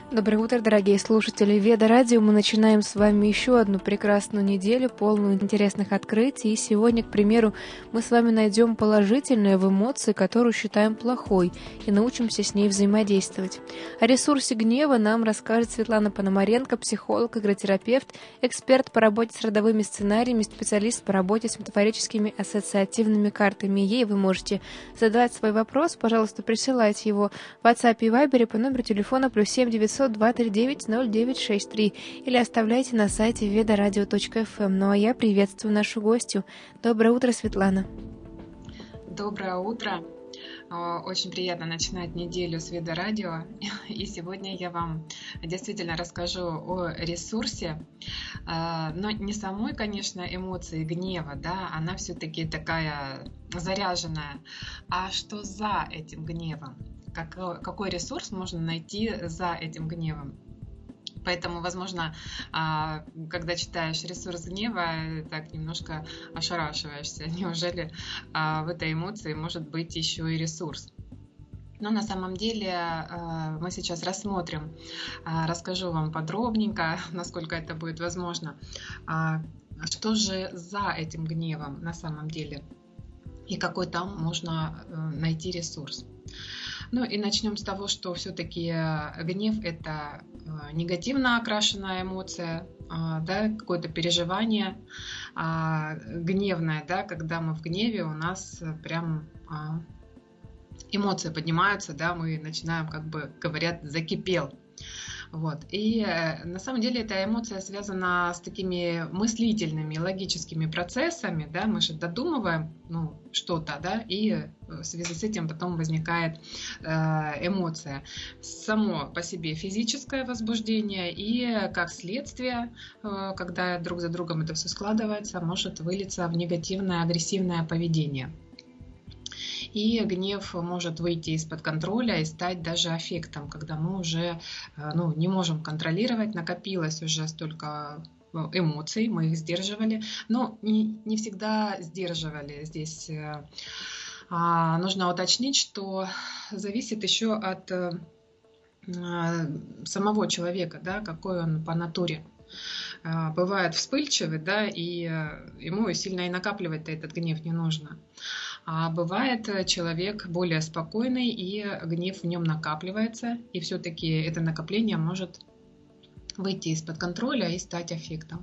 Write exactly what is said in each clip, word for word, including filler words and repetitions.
Доброе утро, дорогие слушатели Веда Радио. Мы начинаем с вами еще одну прекрасную неделю, полную интересных открытий. И сегодня, к примеру, мы с вами найдем положительное в эмоции, которую считаем плохой, и научимся с ней взаимодействовать. О ресурсе гнева нам расскажет Светлана Пономаренко, психолог, игротерапевт, эксперт по работе с родовыми сценариями, специалист по работе с метафорическими ассоциативными картами. Ей вы можете задавать свой вопрос. Пожалуйста, присылайте его в WhatsApp и Viber по номеру телефона плюс семь девятьсот два три девять ноль девять шесть три или оставляйте на сайте ведарадио точка эф эм. Ну а я приветствую нашу гостью. Доброе утро, Светлана. Доброе утро. Очень приятно начинать неделю с Веда Радио. И сегодня я вам действительно расскажу о ресурсе, но не самой, конечно, эмоции гнева, да, она все-таки такая заряженная, а что за этим гневом? Какой, какой ресурс можно найти за этим гневом? Поэтому, возможно, когда читаешь ресурс гнева, так немножко ошарашиваешься. Неужели в этой эмоции может быть еще и ресурс? Но на самом деле мы сейчас рассмотрим, расскажу вам подробненько, насколько это будет возможно, что же за этим гневом на самом деле и какой там можно найти ресурс. Ну и начнем с того, что все-таки гнев – это негативно окрашенная эмоция, да, какое-то переживание гневное, да, когда мы в гневе, у нас прям эмоции поднимаются, да, мы начинаем, как бы говорят, закипел. Вот. И на самом деле эта эмоция связана с такими мыслительными, логическими процессами, да, мы же додумываем ну, что-то, да, и в связи с этим потом возникает э, эмоция. Само по себе физическое возбуждение и как следствие, э, когда друг за другом это все складывается, может вылиться в негативное, агрессивное поведение. И гнев может выйти из-под контроля и стать даже аффектом, когда мы уже ну, не можем контролировать, накопилось уже столько эмоций, мы их сдерживали, но не, не всегда сдерживали. Здесь а, нужно уточнить, что зависит еще от а, самого человека, да, какой он по натуре. Бывает вспыльчивый, да, и ему сильно и накапливать-то этот гнев не нужно. А бывает человек более спокойный, и гнев в нем накапливается, и все-таки это накопление может выйти из-под контроля и стать аффектом.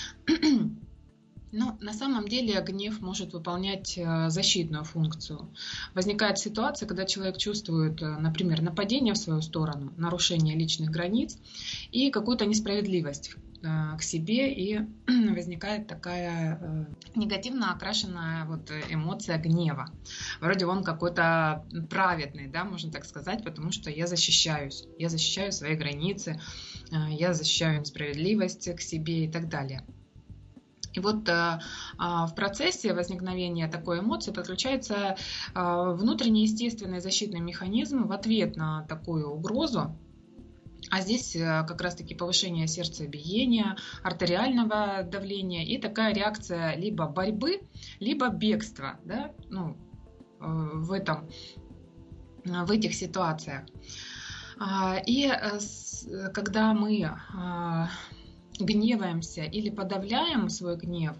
Но на самом деле гнев может выполнять защитную функцию. Возникает ситуация, когда человек чувствует, например, нападение в свою сторону, нарушение личных границ и какую-то несправедливость к себе, и возникает такая негативно окрашенная вот эмоция гнева. Вроде он какой-то праведный, да, можно так сказать, потому что я защищаюсь, я защищаю свои границы, я защищаю несправедливость к себе и так далее. И вот э, в процессе возникновения такой эмоции подключается э, внутренний естественный защитный механизм в ответ на такую угрозу. А здесь как раз-таки повышение сердцебиения, артериального давления и такая реакция либо борьбы, либо бегства, да, ну, в, этом, в этих ситуациях. И когда мы гневаемся или подавляем свой гнев,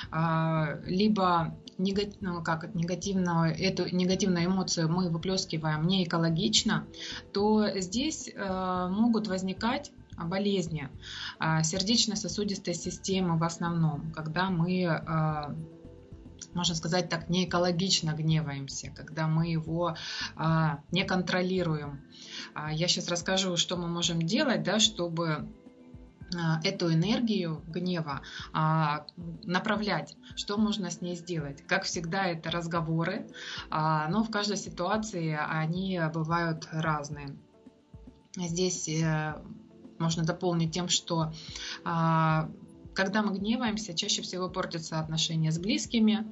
либо негатив, ну, как, негативную, эту негативную эмоцию мы выплескиваем не экологично, то здесь могут возникать болезни сердечно-сосудистой системы в основном, когда мы, можно сказать так, не экологично гневаемся, когда мы его не контролируем. Я сейчас расскажу, что мы можем делать, да, чтобы эту энергию гнева направлять, что можно с ней сделать. Как всегда, это разговоры, но в каждой ситуации они бывают разные. Здесь можно дополнить тем, что когда мы гневаемся, чаще всего портятся отношения с близкими,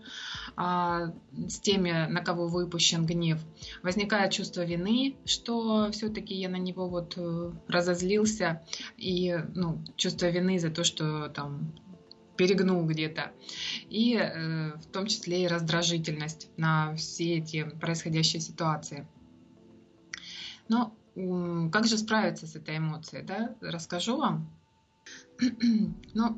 с теми, на кого выпущен гнев. Возникает чувство вины, что все-таки я на него вот разозлился, и ну, чувство вины за то, что там перегнул где-то. И в том числе и раздражительность на все эти происходящие ситуации. Но как же справиться с этой эмоцией, да? Расскажу вам. Ну,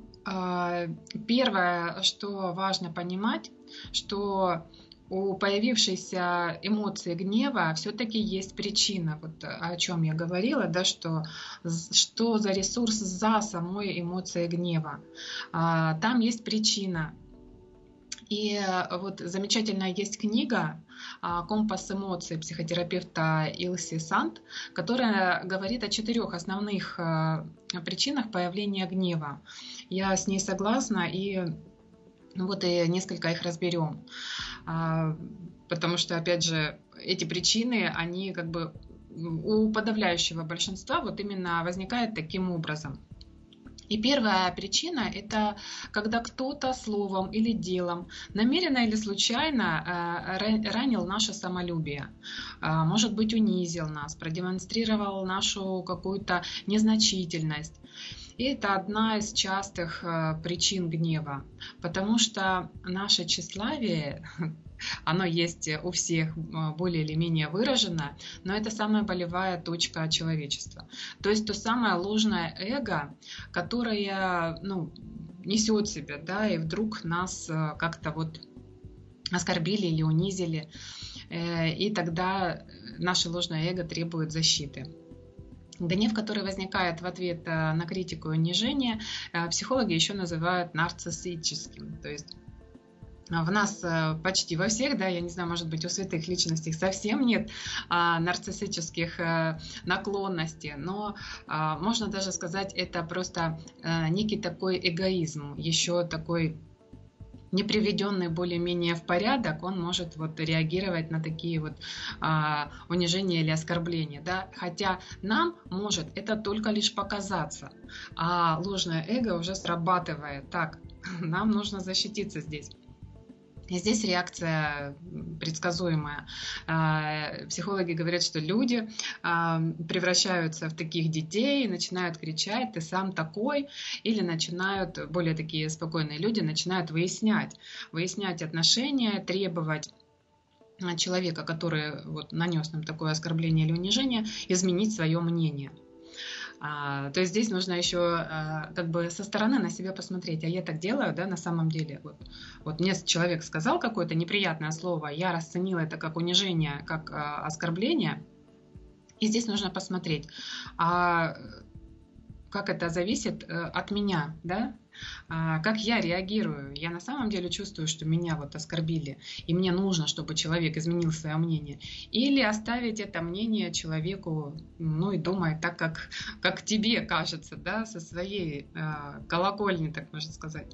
первое, что важно понимать, что у появившейся эмоции гнева все-таки есть причина, вот о чем я говорила, да, что, что за ресурс за самой эмоцией гнева. Там есть причина. И вот замечательная есть книга «Компас эмоций» психотерапевта Илси Санд, которая говорит о четырех основных причинах появления гнева. Я с ней согласна, и вот и несколько их разберем. Потому что, опять же, эти причины, они как бы у подавляющего большинства вот именно возникают таким образом. И первая причина – это когда кто-то словом или делом, намеренно или случайно, ранил наше самолюбие. Может быть, унизил нас, продемонстрировал нашу какую-то незначительность. И это одна из частых причин гнева, потому что наше тщеславие, оно есть у всех более или менее выражено, но это самая болевая точка человечества. То есть то самое ложное эго, которое, ну, несет себя, да, и вдруг нас как-то вот оскорбили или унизили, и тогда наше ложное эго требует защиты. Гнев, который возникает в ответ на критику и унижение, психологи еще называют нарциссическим. То есть в нас почти во всех, да, я не знаю, может быть, у святых личностей совсем нет а, нарциссических а, наклонностей, но а, можно даже сказать, это просто а, некий такой эгоизм, еще такой не приведенный более-менее в порядок, он может вот реагировать на такие вот а, унижения или оскорбления, да, хотя нам может это только лишь показаться, а ложное эго уже срабатывает, так, нам нужно защититься здесь. И здесь реакция предсказуемая. Психологи говорят, что люди превращаются в таких детей, начинают кричать: «Ты сам такой», или начинают, более такие спокойные люди, начинают выяснять, выяснять отношения, требовать человека, который вот нанес нам такое оскорбление или унижение, изменить свое мнение. А, то есть здесь нужно еще а, как бы со стороны на себя посмотреть, а я так делаю, да, на самом деле. Вот, вот мне человек сказал какое-то неприятное слово, я расценила это как унижение, как а, оскорбление, и здесь нужно посмотреть, а как это зависит от меня, да? Как я реагирую. Я на самом деле чувствую, что меня вот оскорбили, и мне нужно, чтобы человек изменил свое мнение. Или оставить это мнение человеку, ну и думать так, как, как тебе кажется, да, со своей э, колокольни, так можно сказать.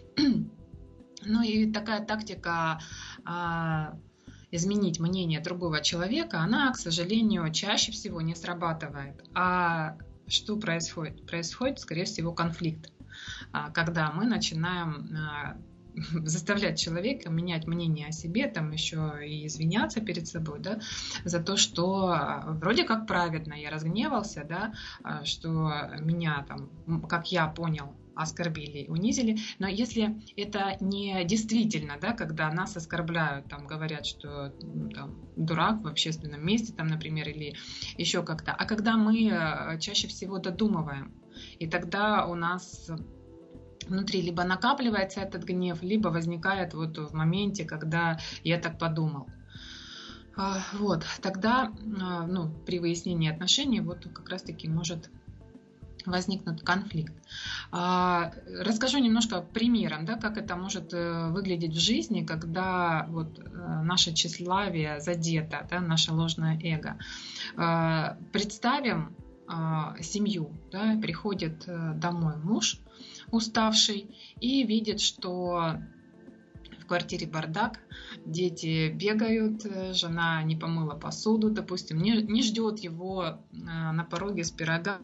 Ну и такая тактика э, изменить мнение другого человека, она, к сожалению, чаще всего не срабатывает. А что происходит? Происходит, скорее всего, конфликт. Когда мы начинаем заставлять человека менять мнение о себе, там еще и извиняться перед собой, да, за то, что вроде как праведно я разгневался, да, что меня там, как я понял, оскорбили, унизили, но если это не действительно, да, когда нас оскорбляют, там говорят, что там, дурак в общественном месте, там, например, или еще как-то, а когда мы чаще всего додумываем, и тогда у нас внутри либо накапливается этот гнев, либо возникает вот в моменте, когда я так подумал. Вот, тогда, ну, при выяснении отношений, вот как раз-таки может возникнуть конфликт. Расскажу немножко примером, да, как это может выглядеть в жизни, когда вот наше тщеславие задето, да, наше ложное эго. Представим семью, да, приходит домой муж, уставший, и видит, что в квартире бардак, дети бегают, жена не помыла посуду, допустим, не, не ждет его на пороге с пирога.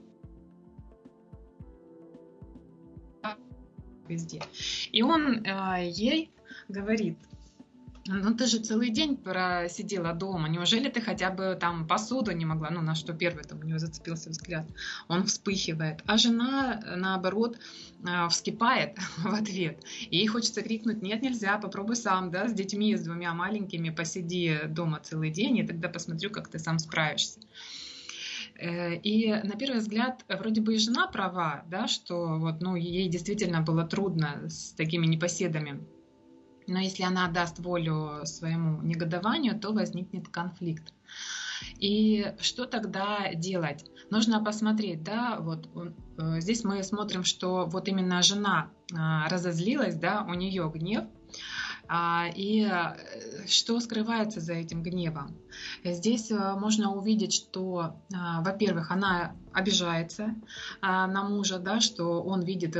Везде. И он э, ей говорит: ну ты же целый день просидела дома, неужели ты хотя бы там посуду не могла? Ну на что первый там у него зацепился взгляд, он вспыхивает, а жена наоборот э, вскипает в ответ, и ей хочется крикнуть: нет, нельзя, попробуй сам, да, с детьми, с двумя маленькими посиди дома целый день, и тогда посмотрю, как ты сам справишься. И на первый взгляд вроде бы и жена права, да, что вот, ну, ей действительно было трудно с такими непоседами. Но если она даст волю своему негодованию, то возникнет конфликт. И что тогда делать? Нужно посмотреть, да, вот здесь мы смотрим, что вот именно жена разозлилась, да, у нее гнев, и что скрывается за этим гневом? Здесь можно увидеть, что, во-первых, она обижается на мужа, да, что он видит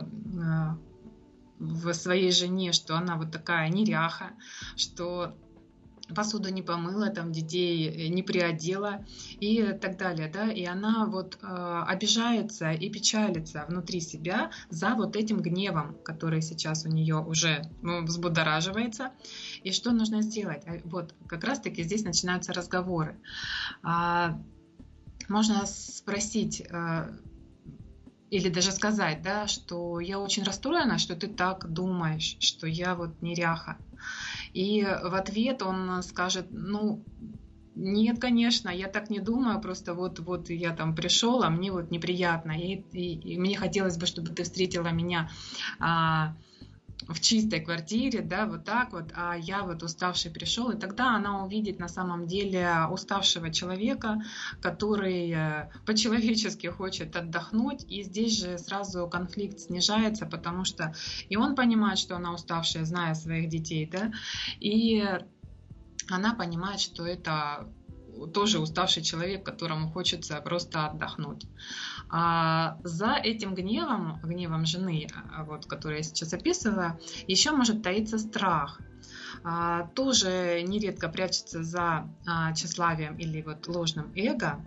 в своей жене, что она вот такая неряха, что посуду не помыла, там детей не приодела и так далее, да, и она вот э, обижается и печалится внутри себя за вот этим гневом, который сейчас у нее уже ну, взбудораживается. И что нужно сделать? Вот как раз-таки здесь начинаются разговоры. А, можно спросить э, или даже сказать, да, что я очень расстроена, что ты так думаешь, что я вот неряха. И в ответ он скажет, ну, нет, конечно, я так не думаю, просто вот, вот я там пришел, а мне вот неприятно, и, и, и мне хотелось бы, чтобы ты встретила меня а, в чистой квартире, да, вот так вот, а я вот уставший пришел, и тогда она увидит на самом деле уставшего человека, который по-человечески хочет отдохнуть, и здесь же сразу конфликт снижается, потому что и он понимает, что она уставшая, зная своих детей, да, и она понимает, что это тоже уставший человек, которому хочется просто отдохнуть. А за этим гневом, гневом жены, вот, который я сейчас описываю, еще может таиться страх. А, тоже нередко прячется за а, тщеславием или вот ложным эго,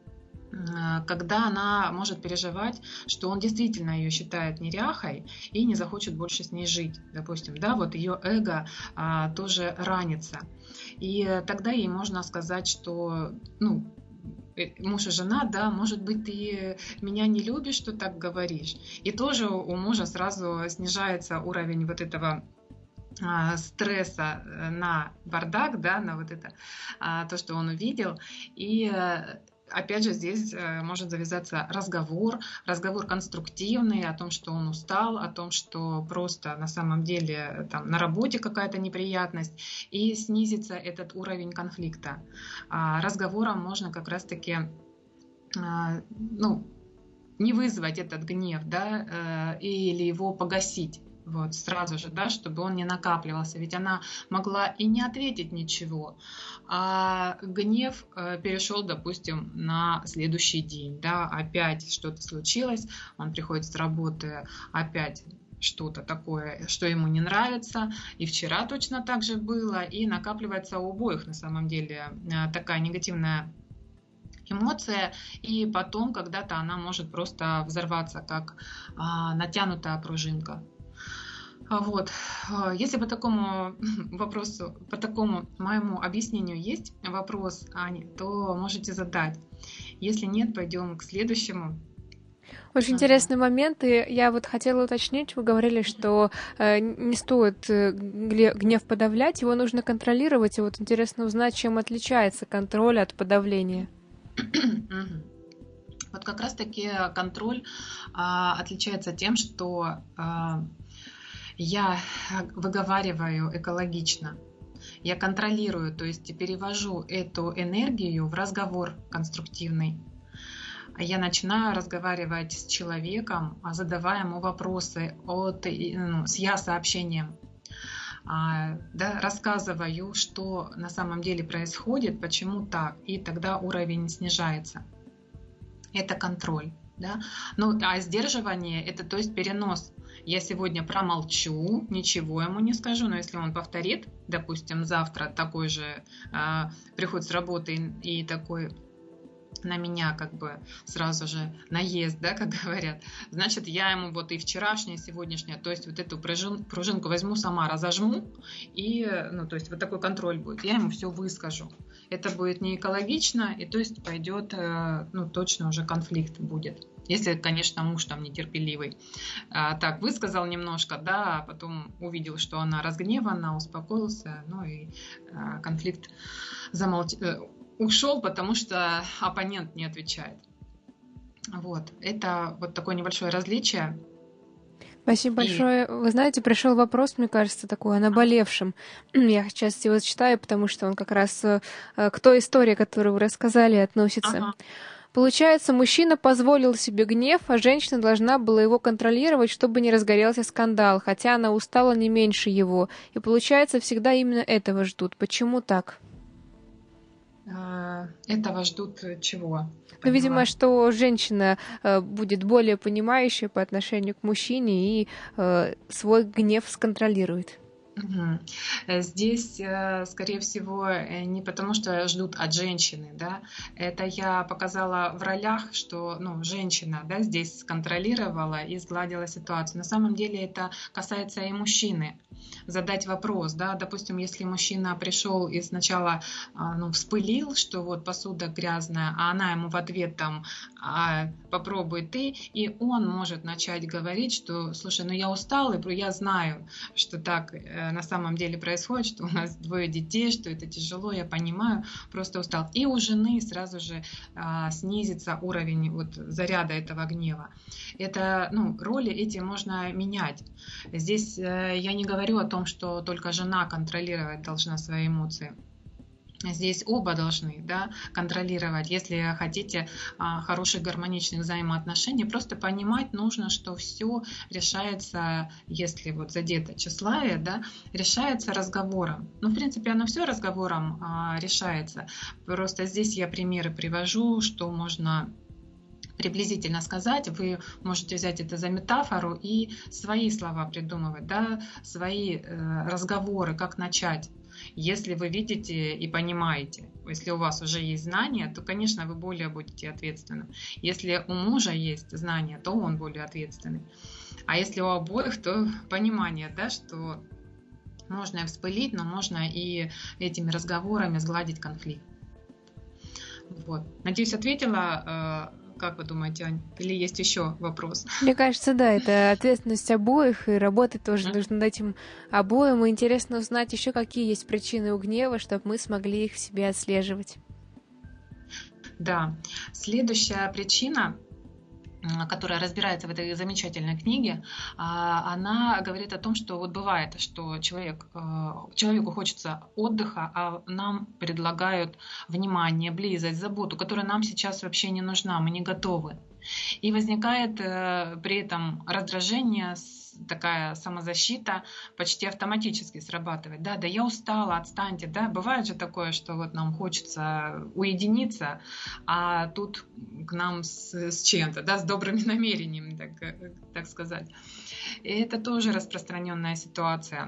когда она может переживать, что он действительно ее считает неряхой и не захочет больше с ней жить. Допустим, да, вот ее эго а, тоже ранится. И тогда ей можно сказать, что, ну, муж и жена, да, может быть, ты меня не любишь, что так говоришь. И тоже у мужа сразу снижается уровень вот этого а, стресса на бардак, да, на вот это, а, то, что он увидел. И опять же, здесь может завязаться разговор, разговор конструктивный о том, что он устал, о том, что просто на самом деле там, на работе какая-то неприятность, и снизится этот уровень конфликта. А разговором можно как раз-таки ну, не вызвать этот гнев, да, или его погасить. Вот, сразу же, да, чтобы он не накапливался. Ведь она могла и не ответить ничего, а гнев э, перешел, допустим, на следующий день. Да, опять что-то случилось, он приходит с работы, опять что-то такое, что ему не нравится. И вчера точно так же было, и накапливается у обоих на самом деле э, такая негативная эмоция, и потом когда-то она может просто взорваться, как э, натянутая пружинка. Вот. Если по такому вопросу, по такому моему объяснению есть вопрос, Аня, то можете задать. Если нет, пойдем к следующему. Очень интересный момент, и я вот хотела уточнить, вы говорили, что э, не стоит э, гнев подавлять, его нужно контролировать, и вот интересно узнать, чем отличается контроль от подавления. Вот как раз-таки контроль а, отличается тем, что а, я выговариваю экологично, я контролирую, то есть перевожу эту энергию в разговор конструктивный. Я начинаю разговаривать с человеком, задавая ему вопросы от, ну, с я-сообщением. Да, рассказываю, что на самом деле происходит, почему так, и тогда уровень снижается. Это контроль. Да? Ну, а сдерживание – это то есть перенос. Я сегодня промолчу, ничего ему не скажу, но если он повторит, допустим, завтра такой же э, приходит с работы и, и такой на меня как бы сразу же наезд, да, как говорят, значит, я ему вот и вчерашнее, и сегодняшнее, то есть вот эту пружин, пружинку возьму сама, разожму, и, ну, то есть вот такой контроль будет, я ему все выскажу. Это будет не экологично, и то есть пойдет, ну, точно уже конфликт будет. Если, конечно, муж там нетерпеливый. А, так, высказал немножко, да, а потом увидел, что она разгневана, успокоился, ну и а, конфликт замолч... ушел, потому что оппонент не отвечает. Вот, это вот такое небольшое различие. Спасибо И... большое. Вы знаете, пришел вопрос, мне кажется, такой о наболевшем. Я сейчас его зачитаю, потому что он как раз э, к той истории, которую вы рассказали, относится. Ага. Получается, мужчина позволил себе гнев, а женщина должна была его контролировать, чтобы не разгорелся скандал, хотя она устала не меньше его. И получается, всегда именно этого ждут. Почему так? Этого ждут чего? Ну, видимо, что женщина э, будет более понимающей по отношению к мужчине и э, свой гнев сконтролирует. Угу. Здесь, скорее всего, не потому, что ждут от женщины, да, это я показала в ролях, что, ну, женщина, да, здесь сконтролировала и сгладила ситуацию. На самом деле это касается и мужчины. Задать вопрос, да, допустим, если мужчина пришел и сначала, ну, вспылил, что вот посуда грязная, а она ему в ответ там а, попробуй ты, и он может начать говорить, что, слушай, ну я устал, и я знаю, что так на самом деле происходит, что у нас двое детей, что это тяжело, я понимаю, просто устал. И у жены сразу же а, снизится уровень вот заряда этого гнева. Это, ну, роли эти можно менять. Здесь э, я не говорю о том, что только жена контролировать должна свои эмоции. Здесь оба должны, да, контролировать. Если хотите а, хороших гармоничных взаимоотношений, просто понимать нужно, что все решается, если вот задето тщеславие, да, решается разговором. Ну, в принципе, оно все разговором а, решается. Просто здесь я примеры привожу, что можно приблизительно сказать, вы можете взять это за метафору и свои слова придумывать, да, свои э, разговоры, как начать. Если вы видите и понимаете, если у вас уже есть знания, то, конечно, вы более будете ответственны. Если у мужа есть знания, то он более ответственный. А если у обоих, то понимание, да, что можно и вспылить, но можно и этими разговорами сгладить конфликт. Вот. Надеюсь, ответила. Как вы думаете, Ань? Или есть еще вопрос? Мне кажется, да, это ответственность обоих, и работать тоже нужно над этим обоим. И интересно узнать еще, какие есть причины у гнева, чтобы мы смогли их в себе отслеживать. Да. Следующая причина, которая разбирается в этой замечательной книге, она говорит о том, что вот бывает, что человек, человеку хочется отдыха, а нам предлагают внимание, близость, заботу, которая нам сейчас вообще не нужна, мы не готовы. И возникает при этом раздражение, такая самозащита почти автоматически срабатывает. Да, да я устала, отстаньте. Да, бывает же такое, что вот нам хочется уединиться, а тут к нам с, с чем-то, да, с добрыми намерениями, так, так сказать. И это тоже распространенная ситуация.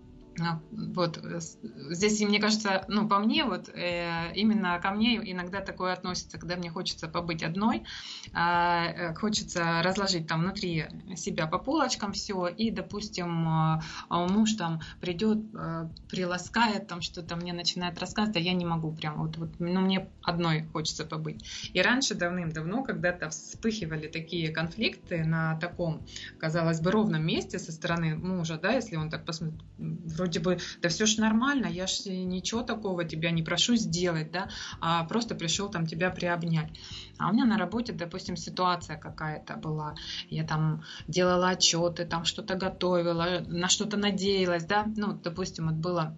Вот здесь, мне кажется, ну, по мне, вот э, именно ко мне иногда такое относится, когда мне хочется побыть одной, э, хочется разложить там внутри себя по полочкам все, и, допустим, э, муж там придет, э, приласкает, там что-то мне начинает рассказывать, а я не могу прям, вот, вот, ну, мне одной хочется побыть. И раньше, давным-давно, когда-то вспыхивали такие конфликты на таком, казалось бы, ровном месте со стороны мужа, да, если он так посмотрит, вроде бы, да все ж нормально, я ж ничего такого тебя не прошу сделать, да, а просто пришел там тебя приобнять. А у меня на работе, допустим, ситуация какая-то была, я там делала отчеты, там что-то готовила, на что-то надеялась, да, ну, допустим, вот было...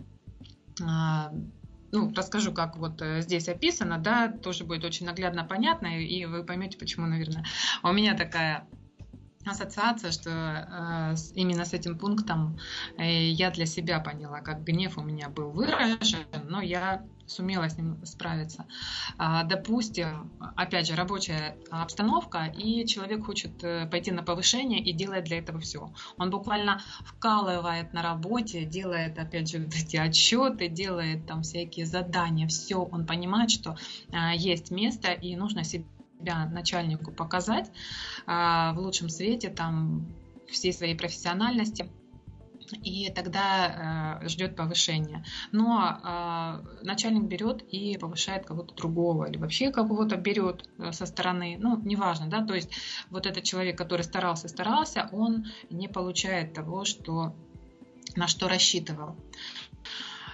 Ну, расскажу, как вот здесь описано, да, тоже будет очень наглядно понятно, и вы поймете, почему, наверное, у меня такая ассоциация, что э, именно с этим пунктом э, я для себя поняла, как гнев у меня был выражен, но я сумела с ним справиться. А, допустим, опять же, рабочая обстановка, и человек хочет пойти на повышение и делает для этого все. Он буквально вкалывает на работе, делает, опять же, вот эти отчеты, делает там всякие задания, все. Он понимает, что а, есть место, и нужно себе себя начальнику показать а, в лучшем свете, там, всей своей профессиональности, и тогда а, ждет повышения. Но а, начальник берет и повышает кого-то другого, или вообще кого-то берет со стороны, ну, неважно, да, то есть вот этот человек, который старался-старался, он не получает того, что, на что рассчитывал.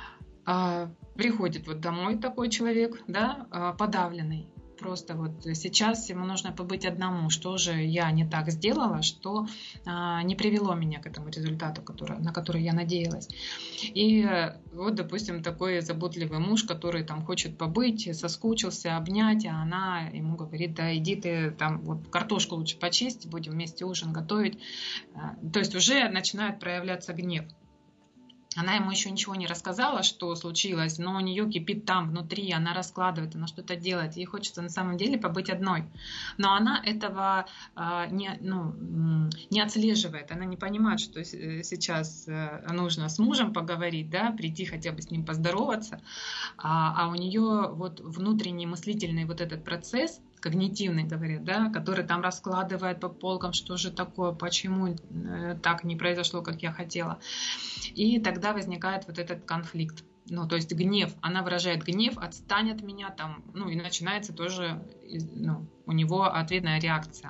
А, приходит вот домой такой человек, да, а, подавленный. Просто вот сейчас ему нужно побыть одному. Что же я не так сделала, что а, не привело меня к этому результату, который, на который я надеялась. И вот, допустим, такой заботливый муж, который там хочет побыть, соскучился, обнять, а она ему говорит: да иди ты там вот картошку лучше почисть, будем вместе ужин готовить. А, то есть уже начинает проявляться гнев. Она ему еще ничего не рассказала, что случилось, но у нее кипит там внутри, она раскладывает, она что-то делает. Ей хочется на самом деле побыть одной. Но она этого а, не, ну, не отслеживает. Она не понимает, что сейчас нужно с мужем поговорить, да, прийти хотя бы с ним поздороваться. А, а у нее вот внутренний мыслительный вот этот процесс, когнитивный, говорят, да, который там раскладывает по полкам, что же такое, почему так не произошло, как я хотела. И тогда возникает вот этот конфликт. Ну, то есть гнев, она выражает гнев, отстань от меня, там, ну, и начинается тоже, ну, у него ответная реакция.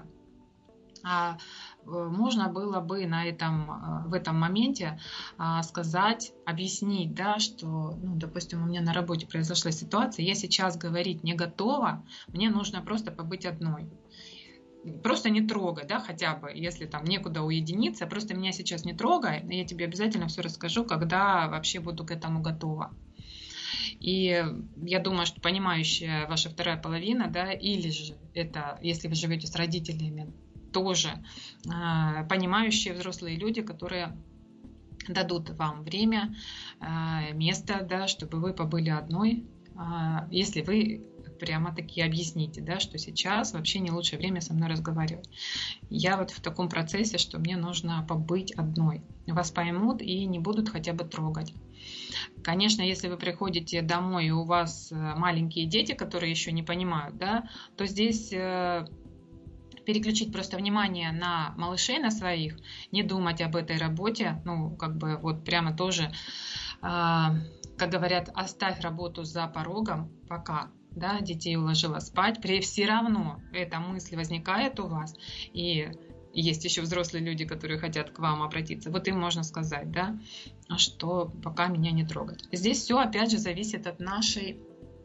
А можно было бы на этом, в этом моменте сказать, объяснить, да, что, ну, допустим, у меня на работе произошла ситуация, я сейчас говорить не готова, мне нужно просто побыть одной. Просто не трогай, да, хотя бы, если там некуда уединиться, просто меня сейчас не трогай, я тебе обязательно все расскажу, когда вообще буду к этому готова. И я думаю, что понимающая ваша вторая половина, да, или же это, если вы живете с родителями, тоже э, понимающие взрослые люди, которые дадут вам время, э, место, да, чтобы вы побыли одной, э, если вы прямо-таки объясните, да, что сейчас вообще не лучшее время со мной разговаривать. Я вот в таком процессе, что мне нужно побыть одной. Вас поймут и не будут хотя бы трогать. Конечно, если вы приходите домой и у вас маленькие дети, которые еще не понимают, да, то здесь э, переключить просто внимание на малышей, на своих, не думать об этой работе, ну, как бы вот прямо тоже, э, как говорят, оставь работу за порогом пока. Да, детей уложила спать, при все равно эта мысль возникает у вас, и есть еще взрослые люди, которые хотят к вам обратиться, вот им можно сказать, да, что пока меня не трогать. Здесь все опять же зависит от нашей,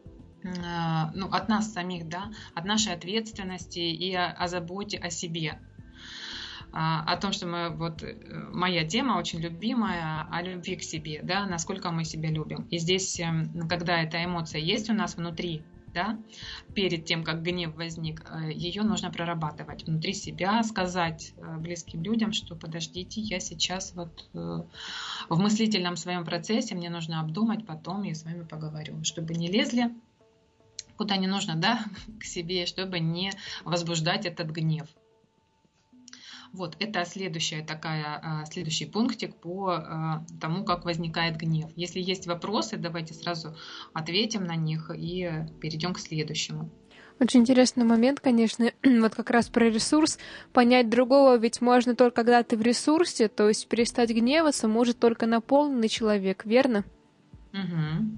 ну, от нас самих, да, от нашей ответственности и о, о заботе о себе. О том, что мы, вот моя тема очень любимая, о любви к себе, да, насколько мы себя любим. И здесь, когда эта эмоция есть у нас внутри, да, перед тем, как гнев возник, ее нужно прорабатывать внутри себя, сказать близким людям, что подождите, я сейчас вот в мыслительном своем процессе, мне нужно обдумать, потом я с вами поговорю, чтобы не лезли куда не нужно, да, к себе, чтобы не возбуждать этот гнев. Вот, это следующая такая, следующий пунктик по тому, как возникает гнев. Если есть вопросы, давайте сразу ответим на них и перейдем к следующему. Очень интересный момент, конечно, вот как раз про ресурс. Понять другого ведь можно только когда ты в ресурсе, то есть перестать гневаться может только наполненный человек, верно? Угу.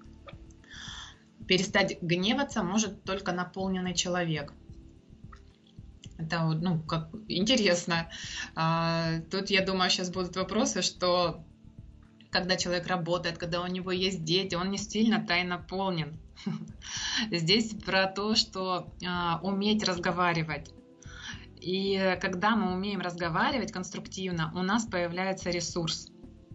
Перестать гневаться может только наполненный человек. Это, ну, как интересно. А, тут, я думаю, сейчас будут вопросы, что когда человек работает, когда у него есть дети, он не сильно-то и наполнен. Здесь про то, что а, уметь разговаривать. И когда мы умеем разговаривать конструктивно, у нас появляется ресурс.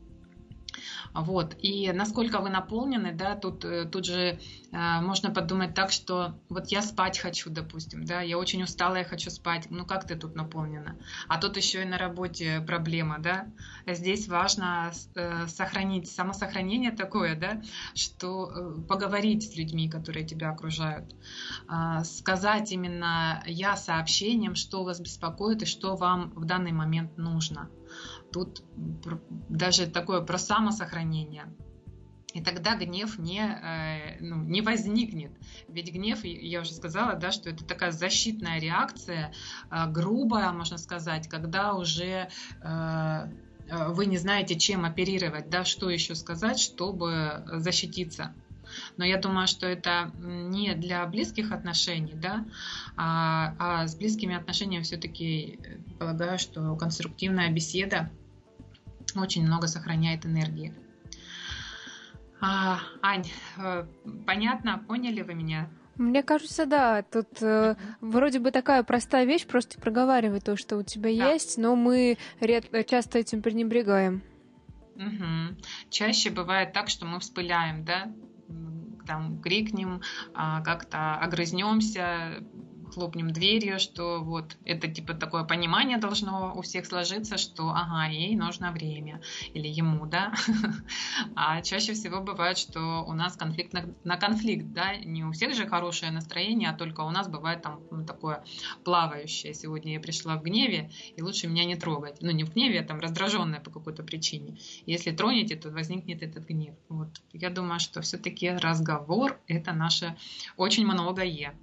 Вот. И насколько вы наполнены, да, тут, тут же э, можно подумать так, что вот я спать хочу, допустим, да, я очень устала, я хочу спать, ну как ты тут наполнена? А тут еще и на работе проблема, да, здесь важно э, сохранить самосохранение такое, да, что э, поговорить с людьми, которые тебя окружают, э, сказать именно я сообщением, что вас беспокоит и что вам в данный момент нужно. Тут даже такое про самосохранение. И тогда гнев не, ну, не возникнет. Ведь гнев, я уже сказала, да, что это такая защитная реакция, грубая, можно сказать, когда уже вы не знаете, чем оперировать, да, что еще сказать, чтобы защититься. Но я думаю, что это не для близких отношений, да, а, а с близкими отношениями все-таки полагаю, что конструктивная беседа очень много сохраняет энергии. А, Ань, э, понятно, поняли вы меня? Мне кажется, да. Тут э, вроде бы такая простая вещь, просто проговаривай то, что у тебя Да. есть, но мы ред- часто этим пренебрегаем. Угу. Чаще бывает так, что мы вспыляем, да, М, там крикнем, а, как-то огрызнемся, хлопнем дверью, что вот это типа такое понимание должно у всех сложиться, что ага, ей нужно время, или ему, да. А чаще всего бывает, что у нас конфликт на, на конфликт, да, не у всех же хорошее настроение, а только у нас бывает там ну, такое плавающее. Сегодня я пришла в гневе, и лучше меня не трогать. Ну, не в гневе, а там раздраженная по какой-то причине. Если тронете, то возникнет этот гнев. Вот. Я думаю, что все-таки разговор – это наше очень многое.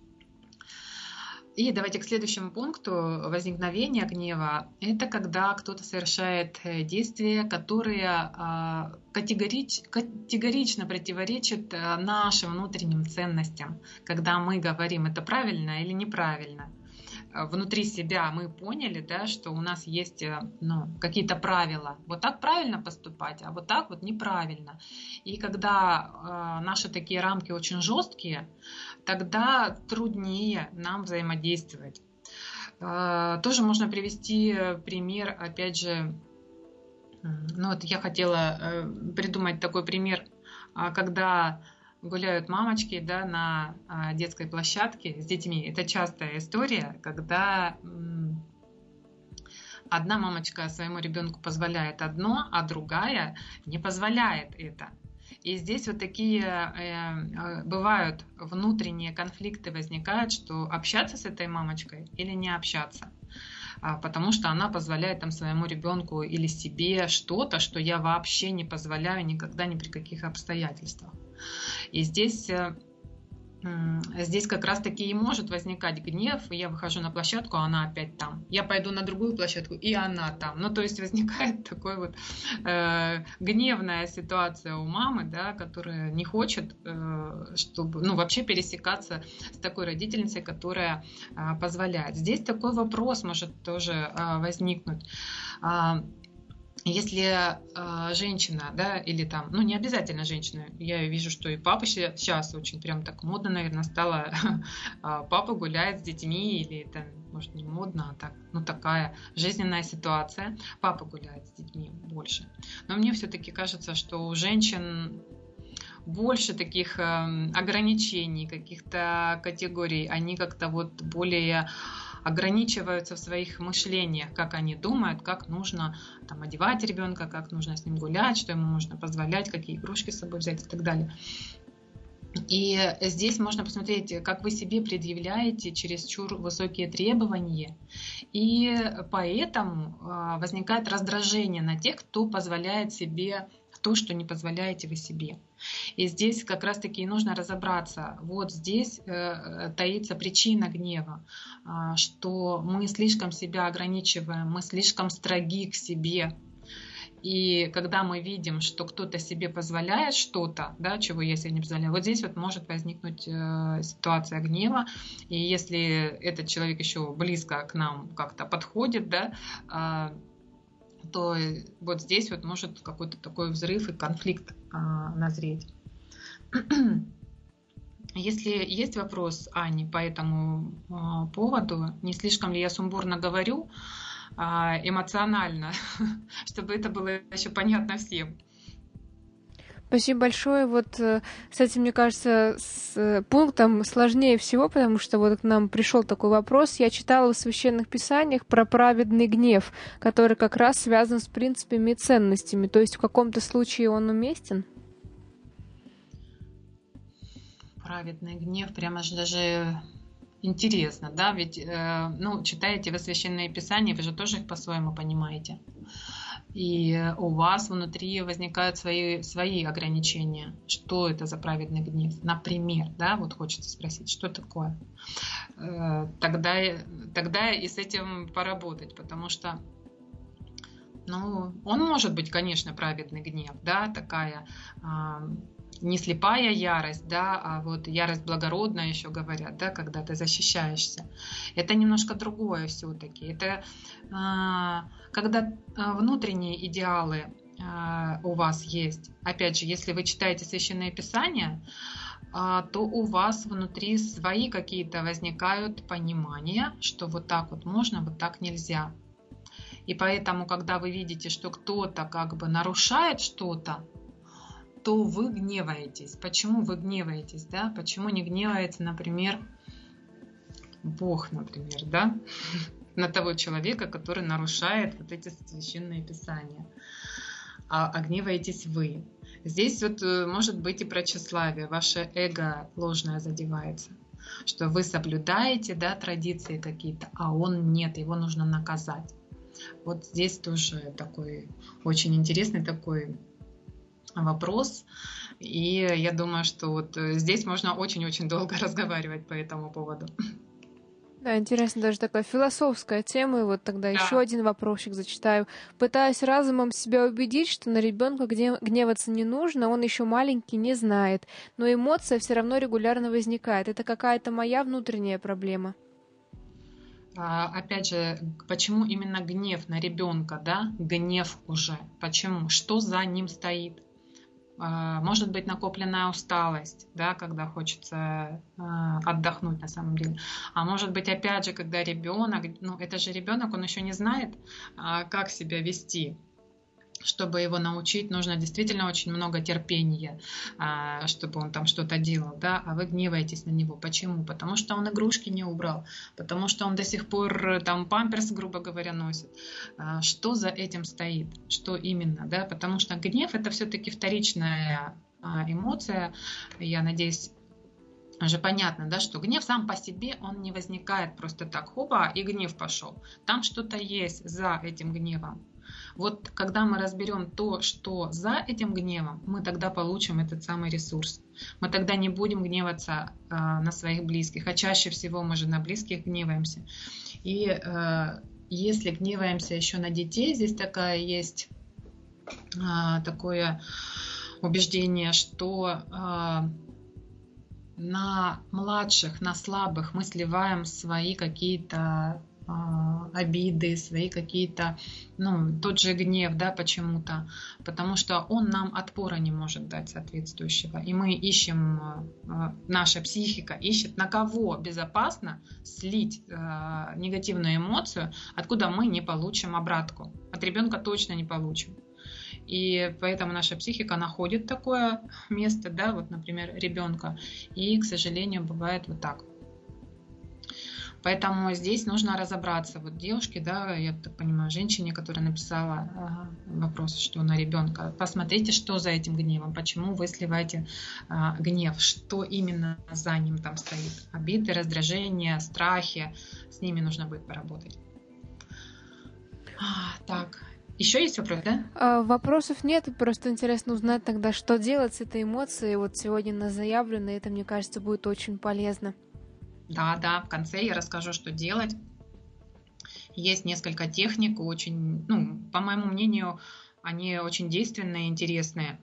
И давайте к следующему пункту возникновения гнева. Это когда кто-то совершает действия, которые категорич, категорично противоречат нашим внутренним ценностям. Когда мы говорим, это правильно или неправильно. Внутри себя мы поняли, да, что у нас есть ну, какие-то правила. Вот так правильно поступать, а вот так вот неправильно. И когда э, наши такие рамки очень жесткие, тогда труднее нам взаимодействовать. Э, тоже можно привести пример, опять же, ну вот я хотела э, придумать такой пример, э, когда гуляют мамочки, да, на а, детской площадке с детьми. Это частая история, когда м, одна мамочка своему ребенку позволяет одно, а другая не позволяет это. И здесь вот такие э, бывают внутренние конфликты возникают, что общаться с этой мамочкой или не общаться. Потому что она позволяет там своему ребенку или себе что-то, что я вообще не позволяю никогда ни при каких обстоятельствах. И здесь, здесь как раз-таки и может возникать гнев. Я выхожу на площадку, а она опять там. Я пойду на другую площадку, и она там. Ну, то есть возникает такой вот э, гневная ситуация у мамы, да, которая не хочет, э, чтобы, ну, вообще пересекаться с такой родительницей, которая э, позволяет. Здесь такой вопрос может тоже э, возникнуть. Если э, женщина, да, или там, ну не обязательно женщина, я вижу, что и папа сейчас очень прям так модно, наверное, стало, папа гуляет с детьми, или это, может, не модно, а так, ну такая жизненная ситуация, папа гуляет с детьми больше. Но мне все-таки кажется, что у женщин больше таких э, ограничений, каких-то категорий, они как-то вот более ограничиваются в своих мышлениях, как они думают, как нужно там, одевать ребенка, как нужно с ним гулять, что ему можно позволять, какие игрушки с собой взять и так далее. И здесь можно посмотреть, как вы себе предъявляете чересчур высокие требования, и поэтому возникает раздражение на тех, кто позволяет себе то, что не позволяете вы себе. И здесь как раз-таки и нужно разобраться. Вот здесь э, таится причина гнева, э, что мы слишком себя ограничиваем, мы слишком строги к себе. И когда мы видим, что кто-то себе позволяет что-то, да, чего я себе не позволяю, вот здесь вот может возникнуть э, ситуация гнева. И если этот человек еще близко к нам как-то подходит, да, э, то вот здесь вот может какой-то такой взрыв и конфликт а, назреть. Если есть вопрос, Ани, по этому а, поводу, не слишком ли я сумбурно говорю, а, эмоционально, чтобы это было еще понятно всем. Спасибо большое. Вот э, с этим, мне кажется, с э, пунктом сложнее всего, потому что вот к нам пришел такой вопрос. Я читала в священных писаниях про праведный гнев, который как раз связан с принципами и ценностями. То есть в каком-то случае он уместен? Праведный гнев, прямо же даже интересно, да? Ведь, э, ну, читаете вы священные писания, вы же тоже их по-своему понимаете. И у вас внутри возникают свои, свои ограничения. Что это за праведный гнев? Например, да, вот хочется спросить, что такое? Тогда, тогда и с этим поработать, потому что, ну, он может быть, конечно, праведный гнев, да, такая не слепая ярость, да, а вот ярость благородная еще говорят, да, когда ты защищаешься. Это немножко другое все-таки. Это а, когда внутренние идеалы у вас есть. Опять же, если вы читаете Священное Писание, то у вас внутри свои какие-то возникают понимания, что вот так вот можно, вот так нельзя. И поэтому, когда вы видите, что кто-то как бы нарушает что-то, то вы гневаетесь. Почему вы гневаетесь, да? Почему не гневается, например, Бог, например, да? На того человека, который нарушает вот эти священные писания. А, а гневаетесь вы. Здесь вот может быть и про тщеславие. Ваше эго ложное задевается. Что вы соблюдаете, да, традиции какие-то, а он нет, его нужно наказать. Вот здесь тоже такой очень интересный такой вопрос. И я думаю, что вот здесь можно очень-очень долго разговаривать по этому поводу. Да, интересно, даже такая философская тема. И вот тогда да. еще один вопросик зачитаю. Пытаюсь разумом себя убедить, что на ребенка гневаться не нужно, он еще маленький, не знает. Но эмоция все равно регулярно возникает. Это какая-то моя внутренняя проблема. А, опять же, почему именно гнев на ребенка, да? Гнев уже. Почему? Что за ним стоит? Может быть накопленная усталость, да, когда хочется э, отдохнуть на самом деле. А может быть, опять же, когда ребенок, ну это же ребенок, он еще не знает, э, как себя вести. Чтобы его научить, нужно действительно очень много терпения, э, чтобы он там что-то делал, да, а вы гневаетесь на него. Почему? Потому что он игрушки не убрал, потому что он до сих пор там памперс, грубо говоря, носит. Э, что за этим стоит? Что именно, да? Потому что гнев — это все-таки вторичная э, эмоция. Я надеюсь, уже понятно, да, что гнев сам по себе, он не возникает просто так, хопа, и гнев пошел. Там что-то есть за этим гневом. Вот когда мы разберем то, что за этим гневом, мы тогда получим этот самый ресурс. Мы тогда не будем гневаться э, на своих близких, а чаще всего мы же на близких гневаемся. И э, если гневаемся еще на детей, здесь такая есть э, такое убеждение, что э, на младших, на слабых мы сливаем свои какие-то обиды, свои какие-то, ну, тот же гнев, да, почему-то, потому что он нам отпора не может дать соответствующего. И мы ищем, наша психика ищет, на кого безопасно слить негативную эмоцию, откуда мы не получим обратку. От ребенка точно не получим. И поэтому наша психика находит такое место, да, вот, например, ребенка, и, к сожалению, бывает вот так. Поэтому здесь нужно разобраться. Вот девушке, да, я так понимаю, женщине, которая написала э, вопрос, что на ребенка, посмотрите, что за этим гневом, почему вы сливаете э, гнев, что именно за ним там стоит. Обиды, раздражения, страхи, с ними нужно будет поработать. А, так, еще есть вопрос, да? А, вопросов нет, просто интересно узнать тогда, что делать с этой эмоцией. Вот сегодня нас заявлено, и это, мне кажется, будет очень полезно. Да, да, в конце я расскажу, что делать. Есть несколько техник, очень, ну, по моему мнению, они очень действенные, интересные.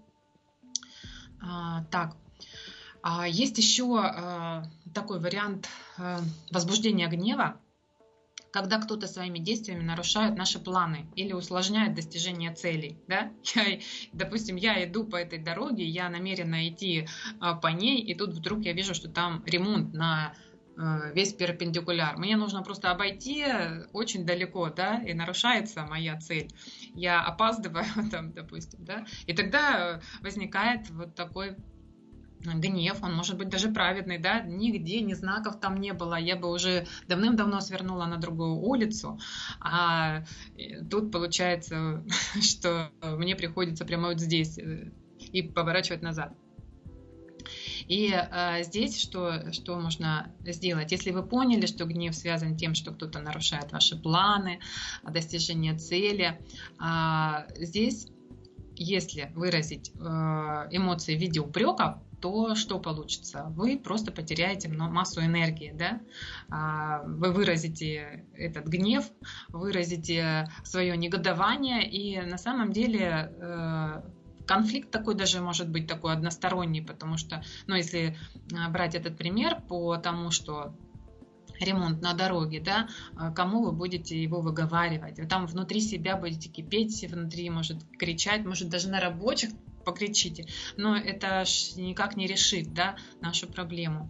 а, так, а, есть еще а, такой вариант а, возбуждения гнева, когда кто-то своими действиями нарушает наши планы или усложняет достижение целей. Да? Я, допустим, я иду по этой дороге, я намерена идти по ней, и тут вдруг я вижу, что там ремонт на весь перпендикуляр. Мне нужно просто обойти очень далеко, да, и нарушается моя цель. Я опаздываю, там, допустим, да, и тогда возникает вот такой гнев, он может быть даже праведный, да, нигде ни знаков там не было, я бы уже давным-давно свернула на другую улицу, а тут получается, что мне приходится прямо вот здесь и поворачивать назад. И э, здесь что, что можно сделать? Если вы поняли, что гнев связан с тем, что кто-то нарушает ваши планы, достижение цели, э, здесь, если выразить э, эмоции в виде упреков, то что получится? Вы просто потеряете массу энергии, да? Вы выразите этот гнев, выразите свое негодование, и на самом деле конфликт такой даже может быть такой односторонний, потому что, ну, если брать этот пример по тому, что ремонт на дороге, да, кому вы будете его выговаривать. Вы там внутри себя будете кипеть, внутри, может, кричать, может, даже на рабочих покричите, но это ж никак не решит, да, нашу проблему.